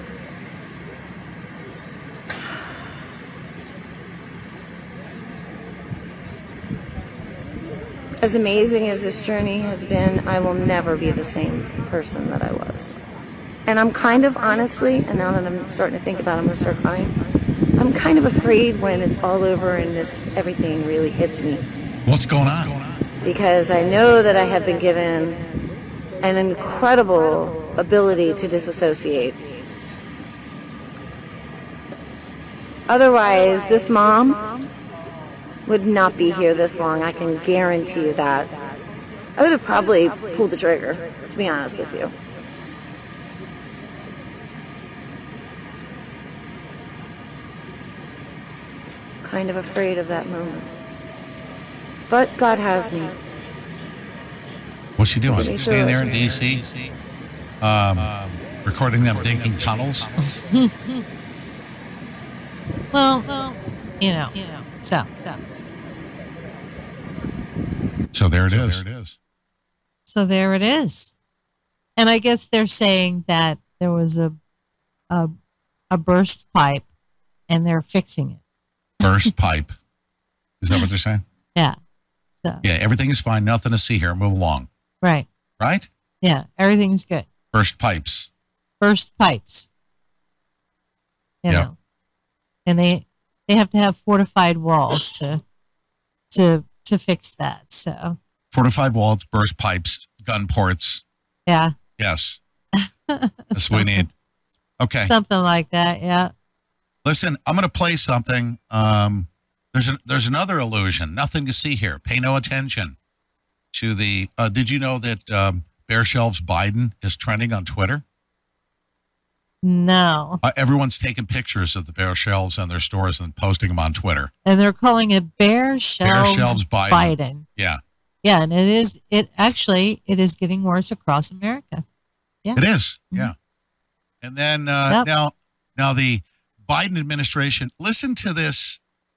As amazing as this journey has been, I will never be the same person that I was. And I'm kind of, honestly, and now that I'm starting to think about it, I'm going to start crying. I'm kind of afraid when it's all over and this everything really hits me. What's going on? Because I know that I have been given an incredible ability to disassociate. Otherwise, this mom would not be here this long. I can guarantee you that. I would have probably pulled the trigger, to be honest with you. Kind of afraid of that moment. But God has me. What's she doing? Get me Staying through there it. in D C, um, recording them digging tunnels. Well, well, you know, you know. So, so. So there it is. There it is. So there it is. And I guess they're saying that there was a a, a burst pipe and they're fixing it. Burst pipe. Is that what they're saying? Yeah. So. Yeah, everything is fine. Nothing to see here. Move along. Right. Right? Yeah, everything's good. Burst pipes. Burst pipes. You Yep. know. And they they have to have fortified walls to to to fix that. So Fortified walls, burst pipes, gun ports. yeah. Yes. That's what we need. Okay. Something like that, yeah. Listen, I'm going to play something. Um, there's an, there's another illusion. Nothing to see here. Pay no attention to the. Uh, did you know that um, Bare Shelves Biden is trending on Twitter? No. Uh, everyone's taking pictures of the bare shelves on their stores and posting them on Twitter. And they're calling it Bare Shelves, Bare Shelves Biden. Biden. Yeah. Yeah, and it is it actually it is getting worse across America. Yeah. It is. Yeah. And then uh, Yep. now now the Biden administration, listen to this.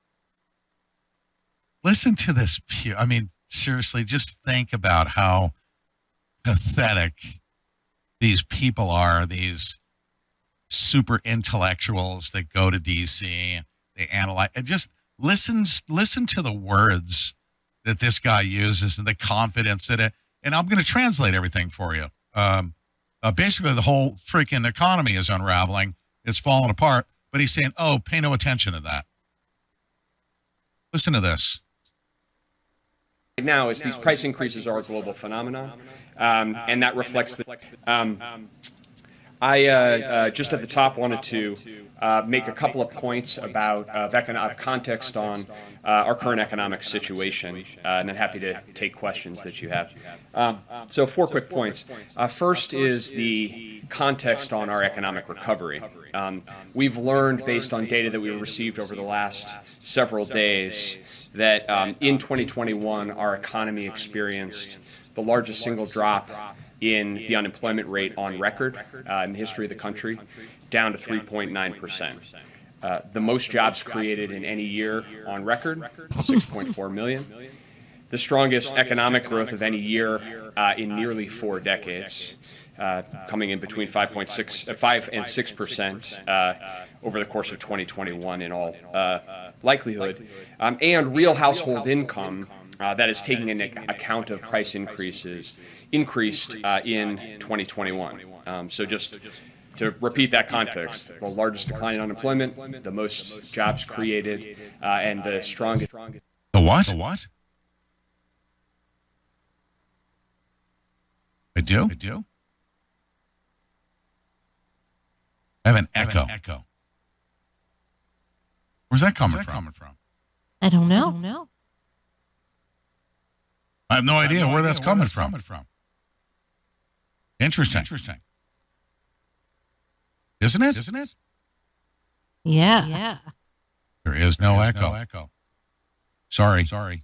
Listen to this. I mean, seriously, just think about how pathetic these people are, these super intellectuals that go to D C, they analyze, and just listen, listen to the words that this guy uses and the confidence that it, and I'm going to translate everything for you. Um, uh, basically, the whole freaking economy is unraveling. It's falling apart, but he's saying, oh, pay no attention to that. Listen to this. Right now is these price increases are a global phenomenon, um, and that reflects the, um, I uh, uh, just at the top wanted to uh, make a couple of points about uh, of, econ- of context on uh, our current economic situation, uh, and then happy to take questions that you have. Um, so four quick points. Uh, first is the context on our economic recovery. Um, we've learned, based on data that we received over the last several days, that um, in twenty twenty-one our economy experienced the largest single drop in the unemployment rate on record uh, in the history of the country, down to three point nine percent. Uh, the most jobs created in any year on record, six point four million. The strongest economic growth of any year uh, in nearly four decades, uh, coming in between five point six, uh, five and six percent uh, over the course of twenty twenty-one in all uh, likelihood, um, and real household income uh, that is taking into account of price increases increased uh, in twenty twenty-one. Um, so just to repeat that context, the largest decline in unemployment, the most jobs created, uh, and the strongest. The what? The what? I do? I do? I have an echo. Have an echo. Where's that coming Where's that from? Coming from? I don't know. I don't know. I have no idea have no where idea that's, where coming, that's from. coming from. Interesting. Interesting. Isn't it? Isn't it? Yeah. Yeah. There is no, there is echo. no echo. Sorry. Sorry.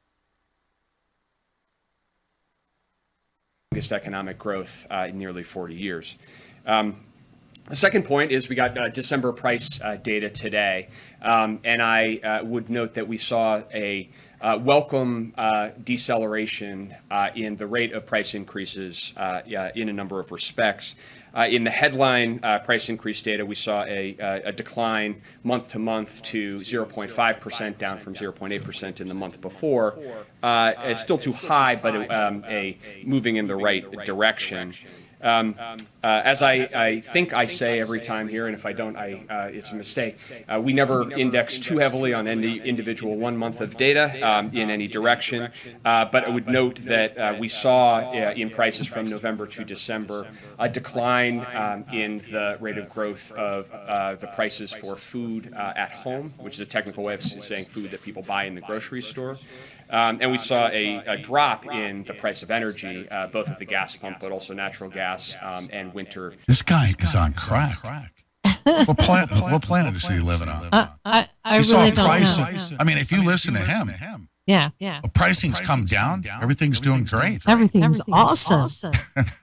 Economic growth uh, in nearly forty years. Um, the second point is we got uh, December price uh, data today, um, and I uh, would note that we saw a uh, welcome uh, deceleration uh, in the rate of price increases uh, yeah, in a number of respects. Uh, in the headline uh, price increase data, we saw a, a, a decline month to month to zero point five percent, down from zero point eight percent in the month before. Uh, it's still too high, but um, a moving in the right direction. Um, uh, as I, I think I say every time here, and if I don't, I, uh, it's a mistake. Uh, we never index too heavily on any individual one month of data um, in any direction. Uh, but I would note that uh, we saw uh, in prices from November to December a decline um, in the rate of growth of uh, the prices for food uh, at home, which is a technical way of saying food that people buy in the grocery store. Um, and we saw a, a drop in the price of energy, uh, both at the gas pump, but also natural gas um, and winter. This guy is on crack. what, planet, what planet is he living on? Uh, I, I you really saw don't price, know. I mean, if you listen to him, yeah, yeah. Well, pricing's come down. Everything's doing great. Everything's, Everything's awesome. awesome.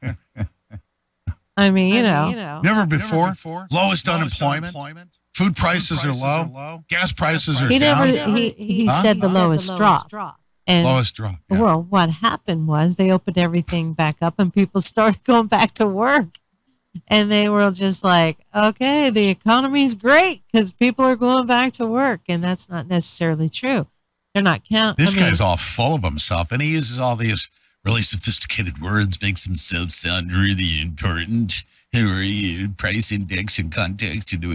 I mean, you know. know. Never before. Never before. Lowest, Lowest unemployment. unemployment. Food prices, Food prices are, low. are low. Gas prices are he down. Never, he he huh? said the he lowest said the drop. drop. And, lowest drop. Yeah. Well, what happened was they opened everything back up and people started going back to work. And they were just like, okay, the economy's great because people are going back to work. And that's not necessarily true. They're not counting. This I mean, guy's all full of himself. And he uses all these really sophisticated words, makes himself sound really important. Who are you? Price index and context. And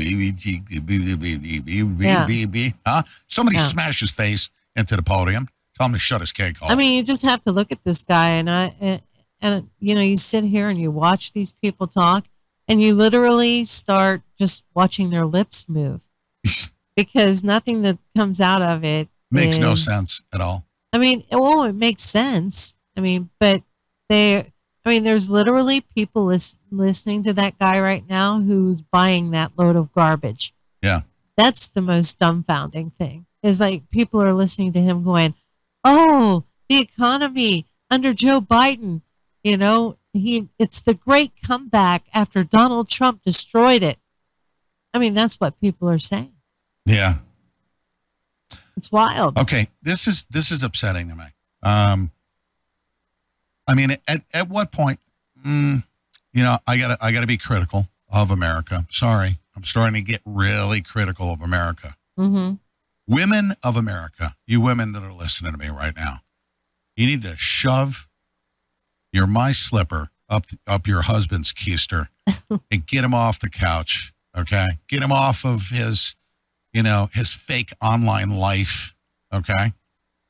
yeah. Huh? Somebody yeah. smash his face into the podium. Tell him to shut his cake off. I mean, you just have to look at this guy, and I, and, and you know, you sit here and you watch these people talk, and you literally start just watching their lips move, because nothing that comes out of it makes is, no sense at all. I mean, well, it makes sense. I mean, but they, I mean, there's literally people lis- listening to that guy right now who's buying that load of garbage. Yeah, that's the most dumbfounding thing. Is like people are listening to him going, oh, the economy under Joe Biden, you know, he it's the great comeback after Donald Trump destroyed it. I mean, that's what people are saying. Yeah. It's wild. Okay, this is this is upsetting to me. Um, I mean, at, at what point, mm, you know, I gotta I gotta be critical of America. Sorry, I'm starting to get really critical of America. Mm-hmm. Women of America, you women that are listening to me right now, you need to shove your my slipper up up your husband's keister and get him off the couch, okay? Get him off of his, you know, his fake online life, okay?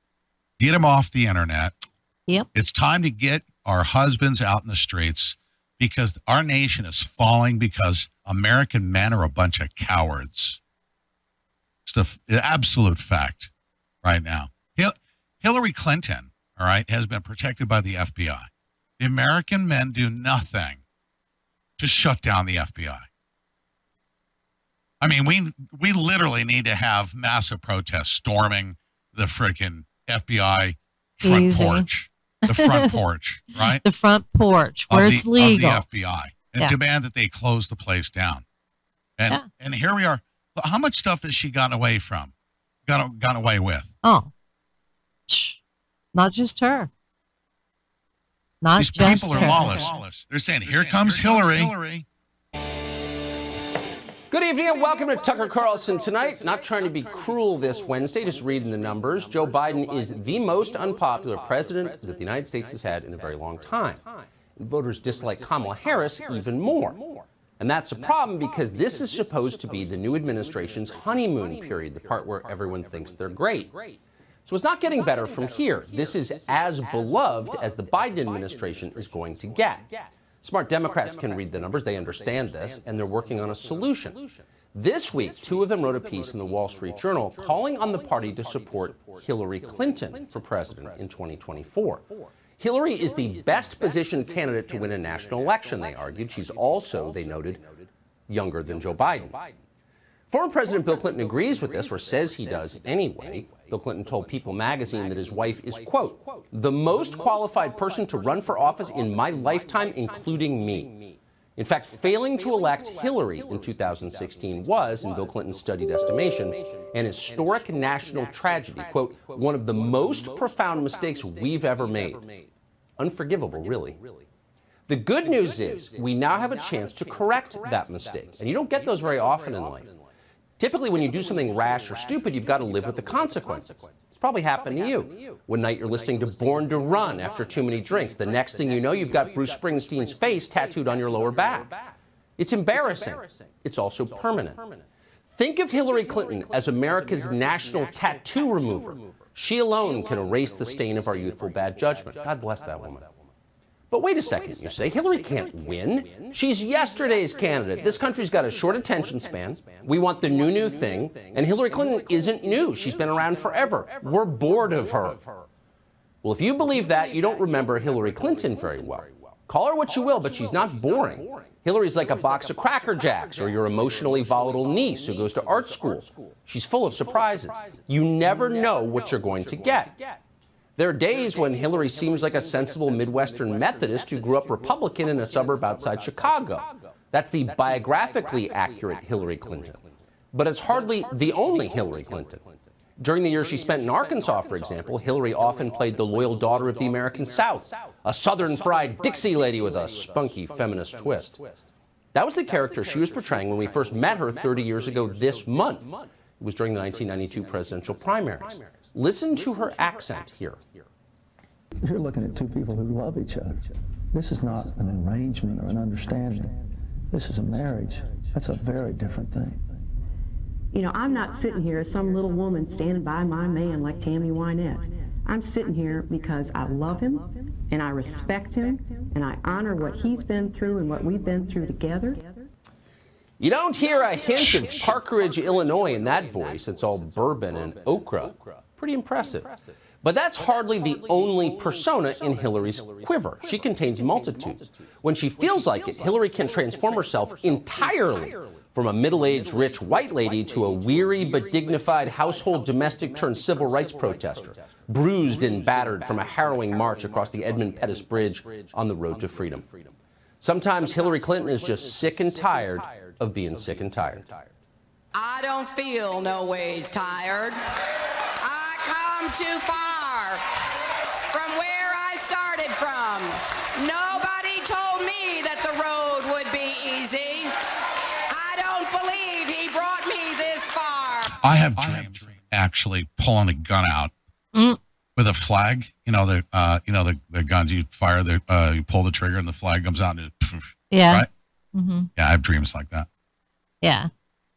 Get him off the internet. Yep. It's time to get our husbands out in the streets because our nation is falling because American men are a bunch of cowards. It's the absolute fact right now. Hillary Clinton, all right, has been protected by the F B I. The American men do nothing to shut down the F B I. I mean, we we literally need to have massive protests storming the freaking F B I front Easy. porch. The front porch, right? The front porch, where of it's the, legal. Of the F B I. And Yeah. demand that they close the place down. And Yeah. and here we are. How much stuff has she gotten away from? Gotten, gotten away with? Oh. Shh. Not just her. Not These just people her. are lawless. They're saying, here comes Hillary. Good evening and welcome to Tucker Carlson Tonight. Not trying to be cruel this Wednesday, just reading the numbers. Joe Biden is the most unpopular president that the United States has had in a very long time. And voters dislike Kamala Harris even more. And that's a problem because this is supposed to be the new administration's honeymoon period, the part where everyone thinks they're great. So it's not getting better from here. This is as beloved as the Biden administration is going to get. Smart Democrats can read the numbers, they understand this, and they're working on a solution. This week, two of them wrote a piece in the Wall Street Journal calling on the party to support Hillary Clinton for president in twenty twenty-four. Hillary is the best positioned candidate to win a national election, they argued. She's also, they noted, younger than Joe Biden. Former President Bill Clinton agrees with this, or says he does anyway. Bill Clinton told People magazine that his wife is, quote, the most qualified person to run for office in my lifetime, including me. In fact, failing to elect Hillary in two thousand sixteen was, in Bill Clinton's studied estimation, an historic national tragedy, quote, one of the most profound mistakes we've ever made. Unforgivable, really. The good news is we now have a chance to correct that mistake, and you don't get those very often in life. Typically, when you do something rash or stupid, you've got to live with the consequences. It's probably happened to you. One night you're listening to Born to Run after too many drinks. The next thing you know, you've got Bruce Springsteen's face tattooed on your lower back. It's embarrassing. It's also permanent. Think of Hillary Clinton as America's national tattoo remover. She alone can erase the stain of our youthful bad judgment. God bless that woman. But wait a second, you say. Hillary can't win. She's yesterday's candidate. This country's got a short attention span. We want the new, new thing. And Hillary Clinton isn't new. She's been around forever. We're bored of her. Well, if you believe that, you don't remember Hillary Clinton very well. Call her what you will, but she's not boring. Hillary's like a box of Cracker Jacks or your emotionally volatile niece who goes to art school. She's full of surprises. You never know what you're going to get. There are days when Hillary seems like a sensible Midwestern Methodist who grew up Republican in a suburb outside Chicago. That's the biographically accurate Hillary Clinton. But it's hardly the only Hillary Clinton. During the years she spent in Arkansas, for example, Hillary often played the loyal daughter of the American South, a Southern fried Dixie lady with a spunky feminist twist. That was the character she was portraying when we first met her thirty years ago this month. It was during the nineteen ninety-two presidential primaries. Listen to her accent here. You're looking at two people who love each other. This is not an arrangement or an understanding. This is a marriage. That's a very different thing. You know, I'm not sitting here as some little woman standing by my man like Tammy Wynette. I'm sitting here because I love him, and I respect him, and I honor what he's been through and what we've been through together. You don't hear a hint of Parkeridge, Illinois in that voice. It's all bourbon and okra. Pretty impressive. But that's hardly the only persona in Hillary's quiver. She contains multitudes. When she feels like it, Hillary can transform herself entirely from a middle-aged, rich white lady to a weary but dignified household domestic turned civil rights protester, bruised and battered from a harrowing march across the Edmund Pettus Bridge on the road to freedom. Sometimes Hillary Clinton is just sick and tired of being sick and tired. I don't feel no ways tired. I come too far from where I started from. Nobody told me that the road would be easy. I don't believe he brought me this far. I have dreamed actually pulling a gun out mm. with a flag. You know the uh, you know the, the guns you fire, the uh, you pull the trigger and the flag comes out and it, poof, yeah, right? Mm-hmm. Yeah, I have dreams like that. Yeah,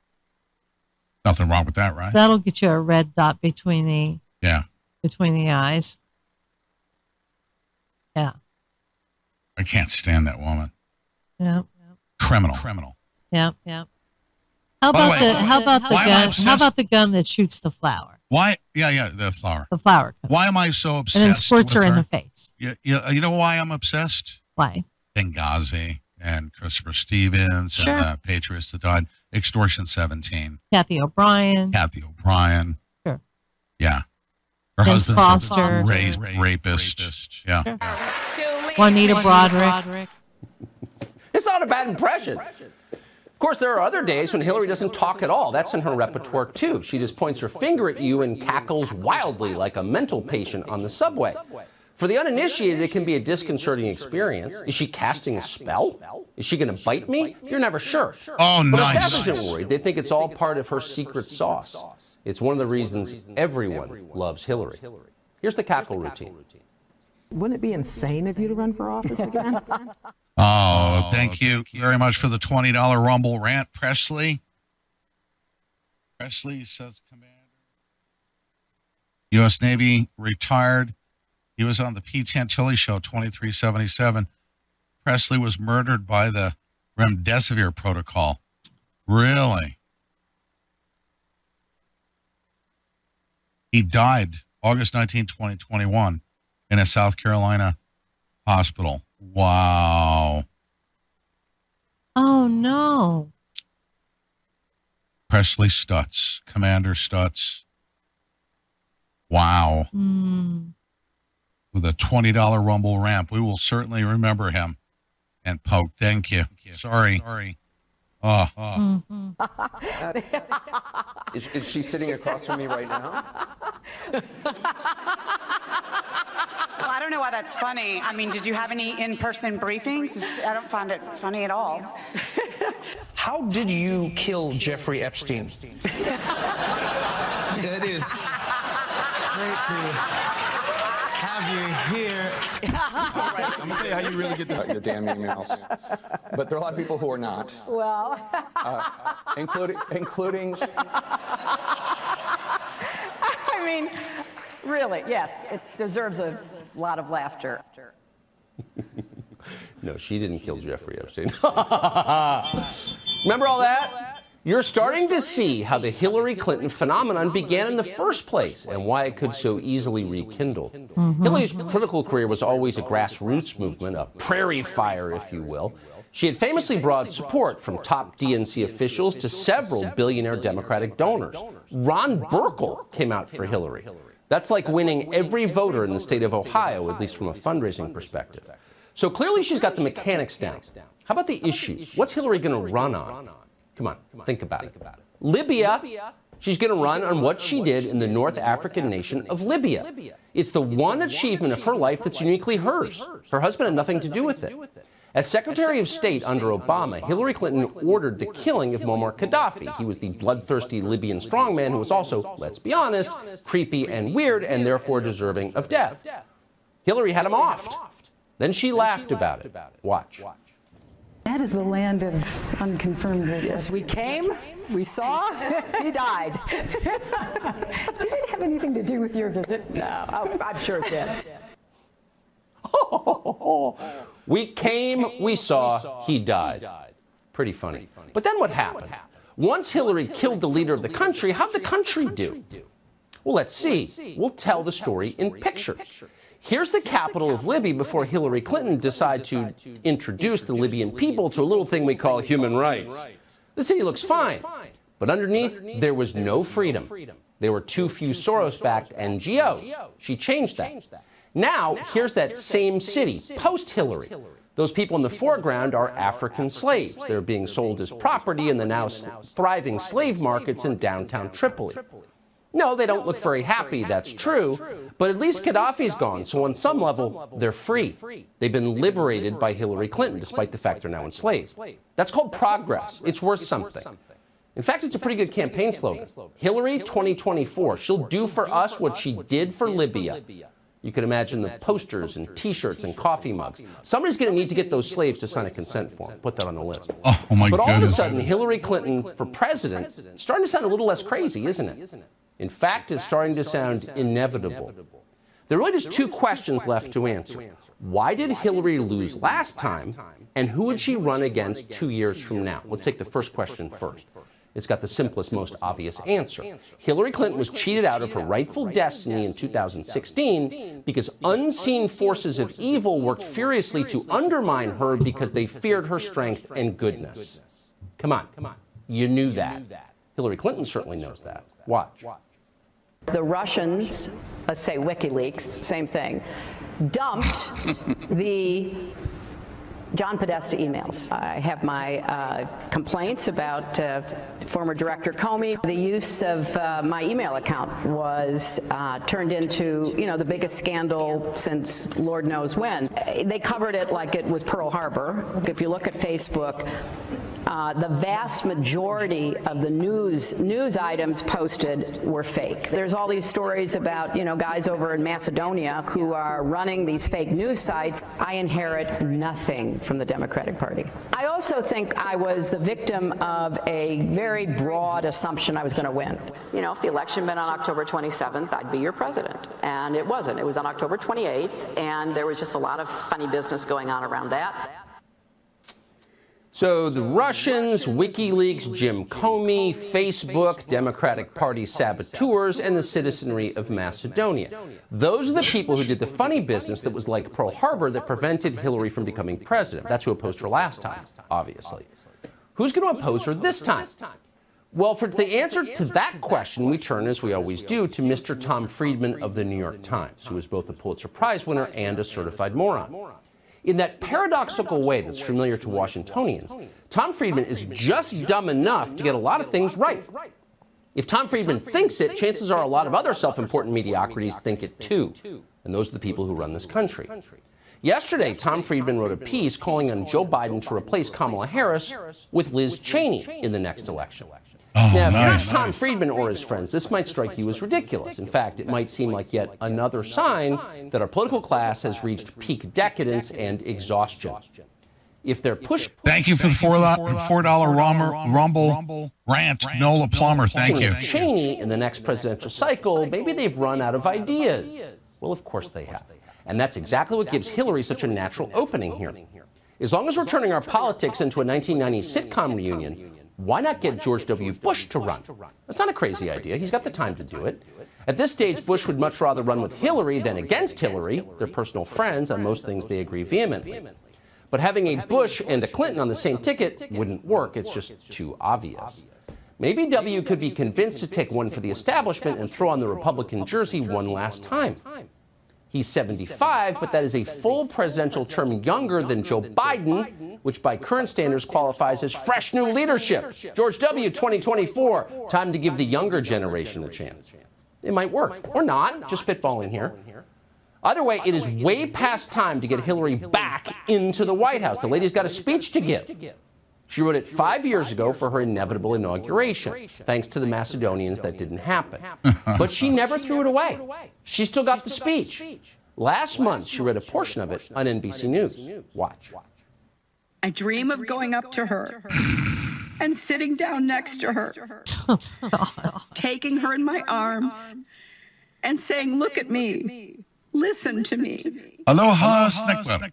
nothing wrong with that, right? That'll get you a red dot between the yeah between the eyes. Yeah, I can't stand that woman. Yeah. Criminal. Criminal. Yeah. Yeah. How By the about way, the how about the why am I gun? obsessed- How about the gun that shoots the flower? Why? Yeah, yeah, the flower. The flower. Why am I so obsessed? And then squirts with her in the face. Yeah, yeah, you know why I'm obsessed? Why? Benghazi and Christopher Stevens Sure. and the Patriots that died. Extortion seventeen. Kathy O'Brien. Kathy O'Brien. Sure. Yeah. Her Vince husband's Foster. a ra- rapist. Yeah. Sure. Juanita Broderick. It's not a bad impression. Of course, there are other days when Hillary doesn't talk at all. That's in her repertoire, too. She just points her finger at you and cackles wildly like a mental patient on the subway. For the uninitiated, it can be a disconcerting experience. Is she casting a spell? Is she going to bite me? You're never sure. Oh, but nice. But the staff isn't worried. They think it's all part of her secret sauce. It's one of the reasons everyone loves Hillary. Here's the cackle routine. Wouldn't it be insane of you to run for office again? Oh, thank you very much for the twenty dollars Rumble rant, Presley. Presley says, Commander. U S Navy retired. He was on the Pete Santilli show, twenty-three seventy-seven. Presley was murdered by the Remdesivir protocol. Really? He died August nineteenth, twenty twenty-one in a South Carolina hospital. Wow. Oh, no. Presley Stutz, Commander Stutz. Wow. Mm. With a twenty dollars Rumble ramp. We will certainly remember him. And Poke, thank you. Sorry. Sorry. Oh, oh. Mm-hmm. is, is she sitting across from me right now? Well, I don't know why that's funny. I mean, did you have any in-person briefings? It's, I don't find it funny at all. How did you kill Jeffrey Epstein? It is great to have you here. All right, I'm gonna tell you how you really get the, your damn emails. But there are a lot of people who are not. Well, uh, including including. I mean, really, yes, it deserves a lot of laughter. No, she didn't kill Jeffrey Epstein. Remember all that? You're starting to see how the Hillary Clinton phenomenon began in the first place and why it could so easily rekindle. Mm-hmm. Hillary's political career was always a grassroots movement, a prairie fire, if you will. She had famously brought support from top D N C officials to several billionaire Democratic donors. Ron Burkle came out for Hillary. That's like winning every voter in the state of Ohio, at least from a fundraising perspective. So clearly she's got the mechanics down. How about the issues? What's Hillary going to run on? Come on, think about it. Libya, she's going to run on what she did in the North African nation of Libya. It's the one achievement of her life that's uniquely hers. Her husband had nothing to do with it. As Secretary of State under Obama, Hillary Clinton ordered the killing of Muammar Gaddafi. He was the bloodthirsty Libyan strongman who was also, let's be honest, creepy and weird and therefore deserving of death. Hillary had him offed. Then she laughed about it. Watch. That is the land of unconfirmed radio. Yes, we came, we saw, he died. Did it have anything to do with your visit? No, oh, I'm sure it did. We came, we saw, he died. Pretty funny. But then what happened? Once Hillary killed the leader of the country, how'd the country do? Well, let's see. We'll tell the story in pictures. Here's the capital of Libya before Hillary Clinton decided to introduce the Libyan people to a little thing we call human rights. The city looks fine, but underneath, there was no freedom. There were too few Soros-backed N G Os. She changed that. Now, here's that same city, post-Hillary. Those people in the foreground are African slaves. They're being sold as property in the now thriving slave markets in downtown Tripoli. No, they don't look very happy, that's true, but at least Gaddafi's gone, so on some level, they're free. They've been liberated by Hillary Clinton, despite the fact they're now enslaved. That's called progress. It's worth something. In fact, it's a pretty good campaign slogan. Hillary twenty twenty-four. She'll do for us what she did for Libya. You can imagine the posters and T-shirts and coffee mugs. Somebody's going to need to get those slaves to sign a consent form. Put that on the list. Oh, my but all goodness. of a sudden, Hillary Clinton for president is starting to sound a little less crazy, isn't it? In fact, it's starting to sound inevitable. There are really just two questions left to answer. Why did Hillary lose last time, and who would she run against two years from now? Let's take the first question first. It's got the simplest, most obvious answer. Hillary Clinton was cheated out of her rightful destiny in two thousand sixteen because unseen forces of evil worked furiously to undermine her because they feared her strength and goodness. Come on, come on. You knew that. Hillary Clinton certainly knows that. Watch. The Russians, let's say WikiLeaks, same thing, dumped the John Podesta emails. I have my uh, complaints about uh, former Director Comey. The use of uh, my email account was uh, turned into, you know, the biggest scandal since Lord knows when. They covered it like it was Pearl Harbor. If you look at Facebook, Uh, the vast majority of the news news items posted were fake. There's all these stories about, you know, guys over in Macedonia who are running these fake news sites. I inherit nothing from the Democratic Party. I also think I was the victim of a very broad assumption I was going to win. You know, if the election had been on October twenty-seventh, I'd be your president. And it wasn't. It was on October twenty-eighth, and there was just a lot of funny business going on around that. So the Russians, WikiLeaks, Jim Comey, Facebook, Democratic Party saboteurs, and the citizenry of Macedonia. Those are the people who did the funny business that was like Pearl Harbor that prevented Hillary from becoming president. That's who opposed her last time, obviously. Who's going to oppose her this time? Well, for the answer to that question, we turn, as we always do, to Mister Tom Friedman of the New York Times, who is both a Pulitzer Prize winner and a certified moron. In that paradoxical way that's familiar to Washingtonians, Tom Friedman is just dumb enough to get a lot of things right. If Tom Friedman thinks it, chances are a lot of other self-important mediocrities think it too. And those are the people who run this country. Yesterday, Tom Friedman wrote a piece calling on Joe Biden to replace Kamala Harris with Liz Cheney in the next election. Oh, now, if nice. you're not Tom Friedman or his friends, this might strike you as ridiculous. In fact, it might seem like yet another sign that our political class has reached peak decadence and exhaustion. If they're pushed... Thank you for the four four dollar Rumble, Rumble rant, Nola Plummer. Thank you. Cheney in the next presidential cycle, maybe they've run out of ideas. Well, of course they have. And that's exactly what gives Hillary such a natural opening here. As long as we're turning our politics into a nineteen nineties sitcom reunion, why not get George W. Bush to run? That's not a crazy idea. He's got the time to do it. At this stage, Bush would much rather run with Hillary than against Hillary. They're personal friends. On most things, they agree vehemently. But having a Bush and a Clinton on the same ticket wouldn't work. It's just too obvious. Maybe W could be convinced to take one for the establishment and throw on the Republican jersey one last time. He's seventy-five, but that is a full presidential term younger than Joe Biden, which by current standards qualifies as fresh new leadership. George W., twenty twenty-four. Time to give the younger generation a chance. It might work, or not, just spitballing here. Either way, it is way past time to get Hillary back into the White House. The lady's got a speech to give. She wrote it five years ago for her inevitable inauguration. Thanks to the Macedonians, that didn't happen. But she never threw it away. She still got the speech. Last month, she read a portion of it on N B C News. Watch. I dream of going up to her and sitting down next to her, taking her in my arms and saying, "Look at me, listen to me. Aloha, Sneakweb.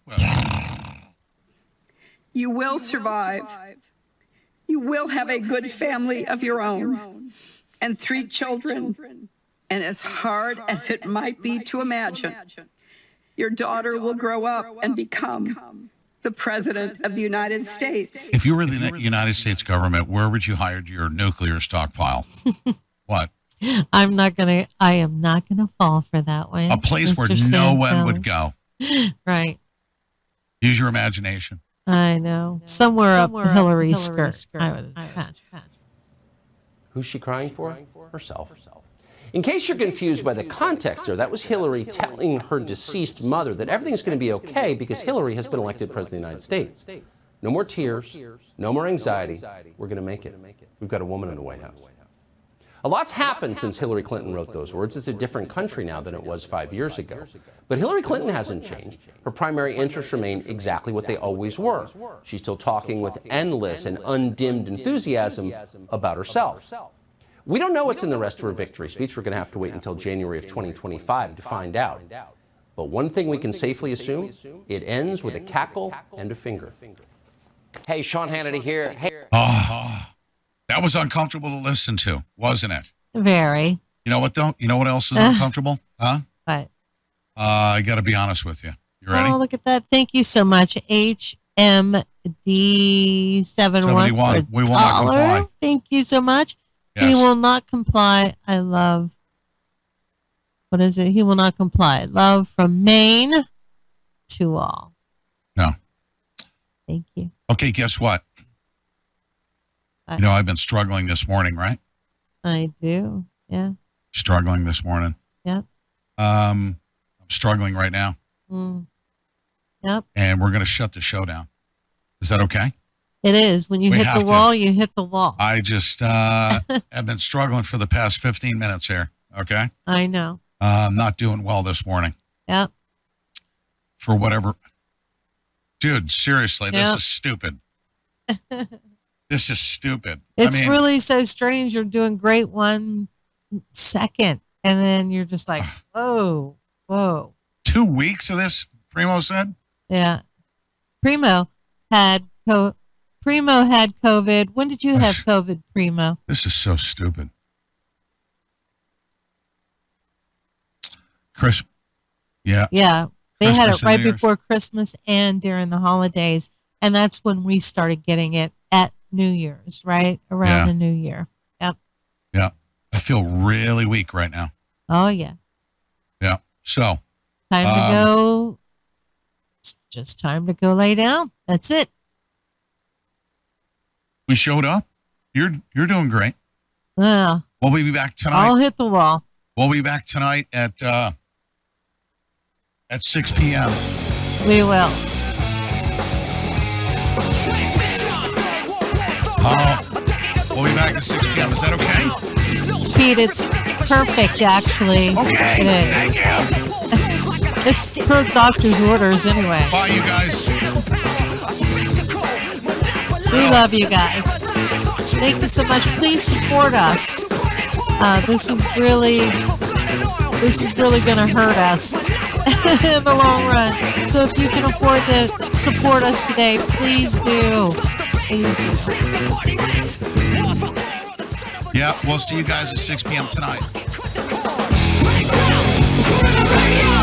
You will survive. You will have a good family of your own and three children. And as hard as it might be to imagine, your daughter will grow up and become the President of the United States." If you were the United States government, where would you hide your nuclear stockpile? What? I'm not going to, I am not going to fall for that one. A place Mister where no one Sandstone. would go. Right. Use your imagination. I know. Somewhere, Somewhere up Hillary's Hillary's skirt, skirt, I would I would imagine. Who's she crying for? Herself. In case you're confused by the context there, that was Hillary telling her deceased mother that everything's going to be okay because Hillary has been elected President of the United States. No more tears, no more anxiety. We're going to make it. We've got a woman in the White House. A lot's happened since Hillary Clinton wrote those words. It's a different country now than it was five years ago. But Hillary Clinton hasn't changed. Her primary interests remain exactly what they always were. She's still talking with endless and undimmed enthusiasm about herself. We don't know what's in the rest of her victory speech. We're going to have to wait until January of twenty twenty-five to find out. But one thing we can safely assume, it ends with a cackle and a finger. Hey, Sean Hannity here. Hey. Oh, that was uncomfortable to listen to, wasn't it? Very. You know what, though? You know what else is uncomfortable? Huh? What? Uh, I got to be honest with you. You ready? Oh, look at that. Thank you so much. H M D seventy-one. seventy-one. We will not comply. Thank you so much. Yes. He will not comply. I love. What is it? He will not comply. Love from Maine to all. No. Thank you. Okay, guess what? I, you know, I've been struggling this morning, right? I do. Yeah. Struggling this morning. Yep. Um, I'm struggling right now. Mm. Yep. And we're going to shut the show down. Is that okay? It is. When you We hit have the to. wall, you hit the wall. I just uh, have been struggling for the past fifteen minutes here. Okay. I know. Uh, I'm not doing well this morning. Yep. For whatever. Dude, seriously, this Yep. is stupid. This is stupid. It's I mean, really so strange. You're doing great one second, and then you're just like, whoa, whoa. two weeks of this, Primo said? Yeah. Primo had co- Primo had COVID. When did you have COVID, Primo? This is so stupid. Chris, yeah. Yeah. They had Christmas it right and New Year's. before Christmas and during the holidays. And that's when we started getting it at New Year's, right? Around Yeah. the New Year. Yep. Yeah. I feel really weak right now. Oh, yeah. Yeah. So. Time to um, go. It's just time to go lay down. That's it. We showed up. You're you're doing great. Yeah. We'll be back tonight. I'll hit the wall. We'll be back tonight at uh, at six p.m. We will. Uh, we'll be back at six p.m. Is that okay? Pete, it's perfect, actually. Okay. It is. Thank you. It's per doctor's orders anyway. Bye, you guys. We love you guys. Thank you so much. Please support us. Uh, this is really, this is really going to hurt us in the long run. So if you can afford to support us today, please do. Please do. Yeah, we'll see you guys at six p.m. tonight. Radio!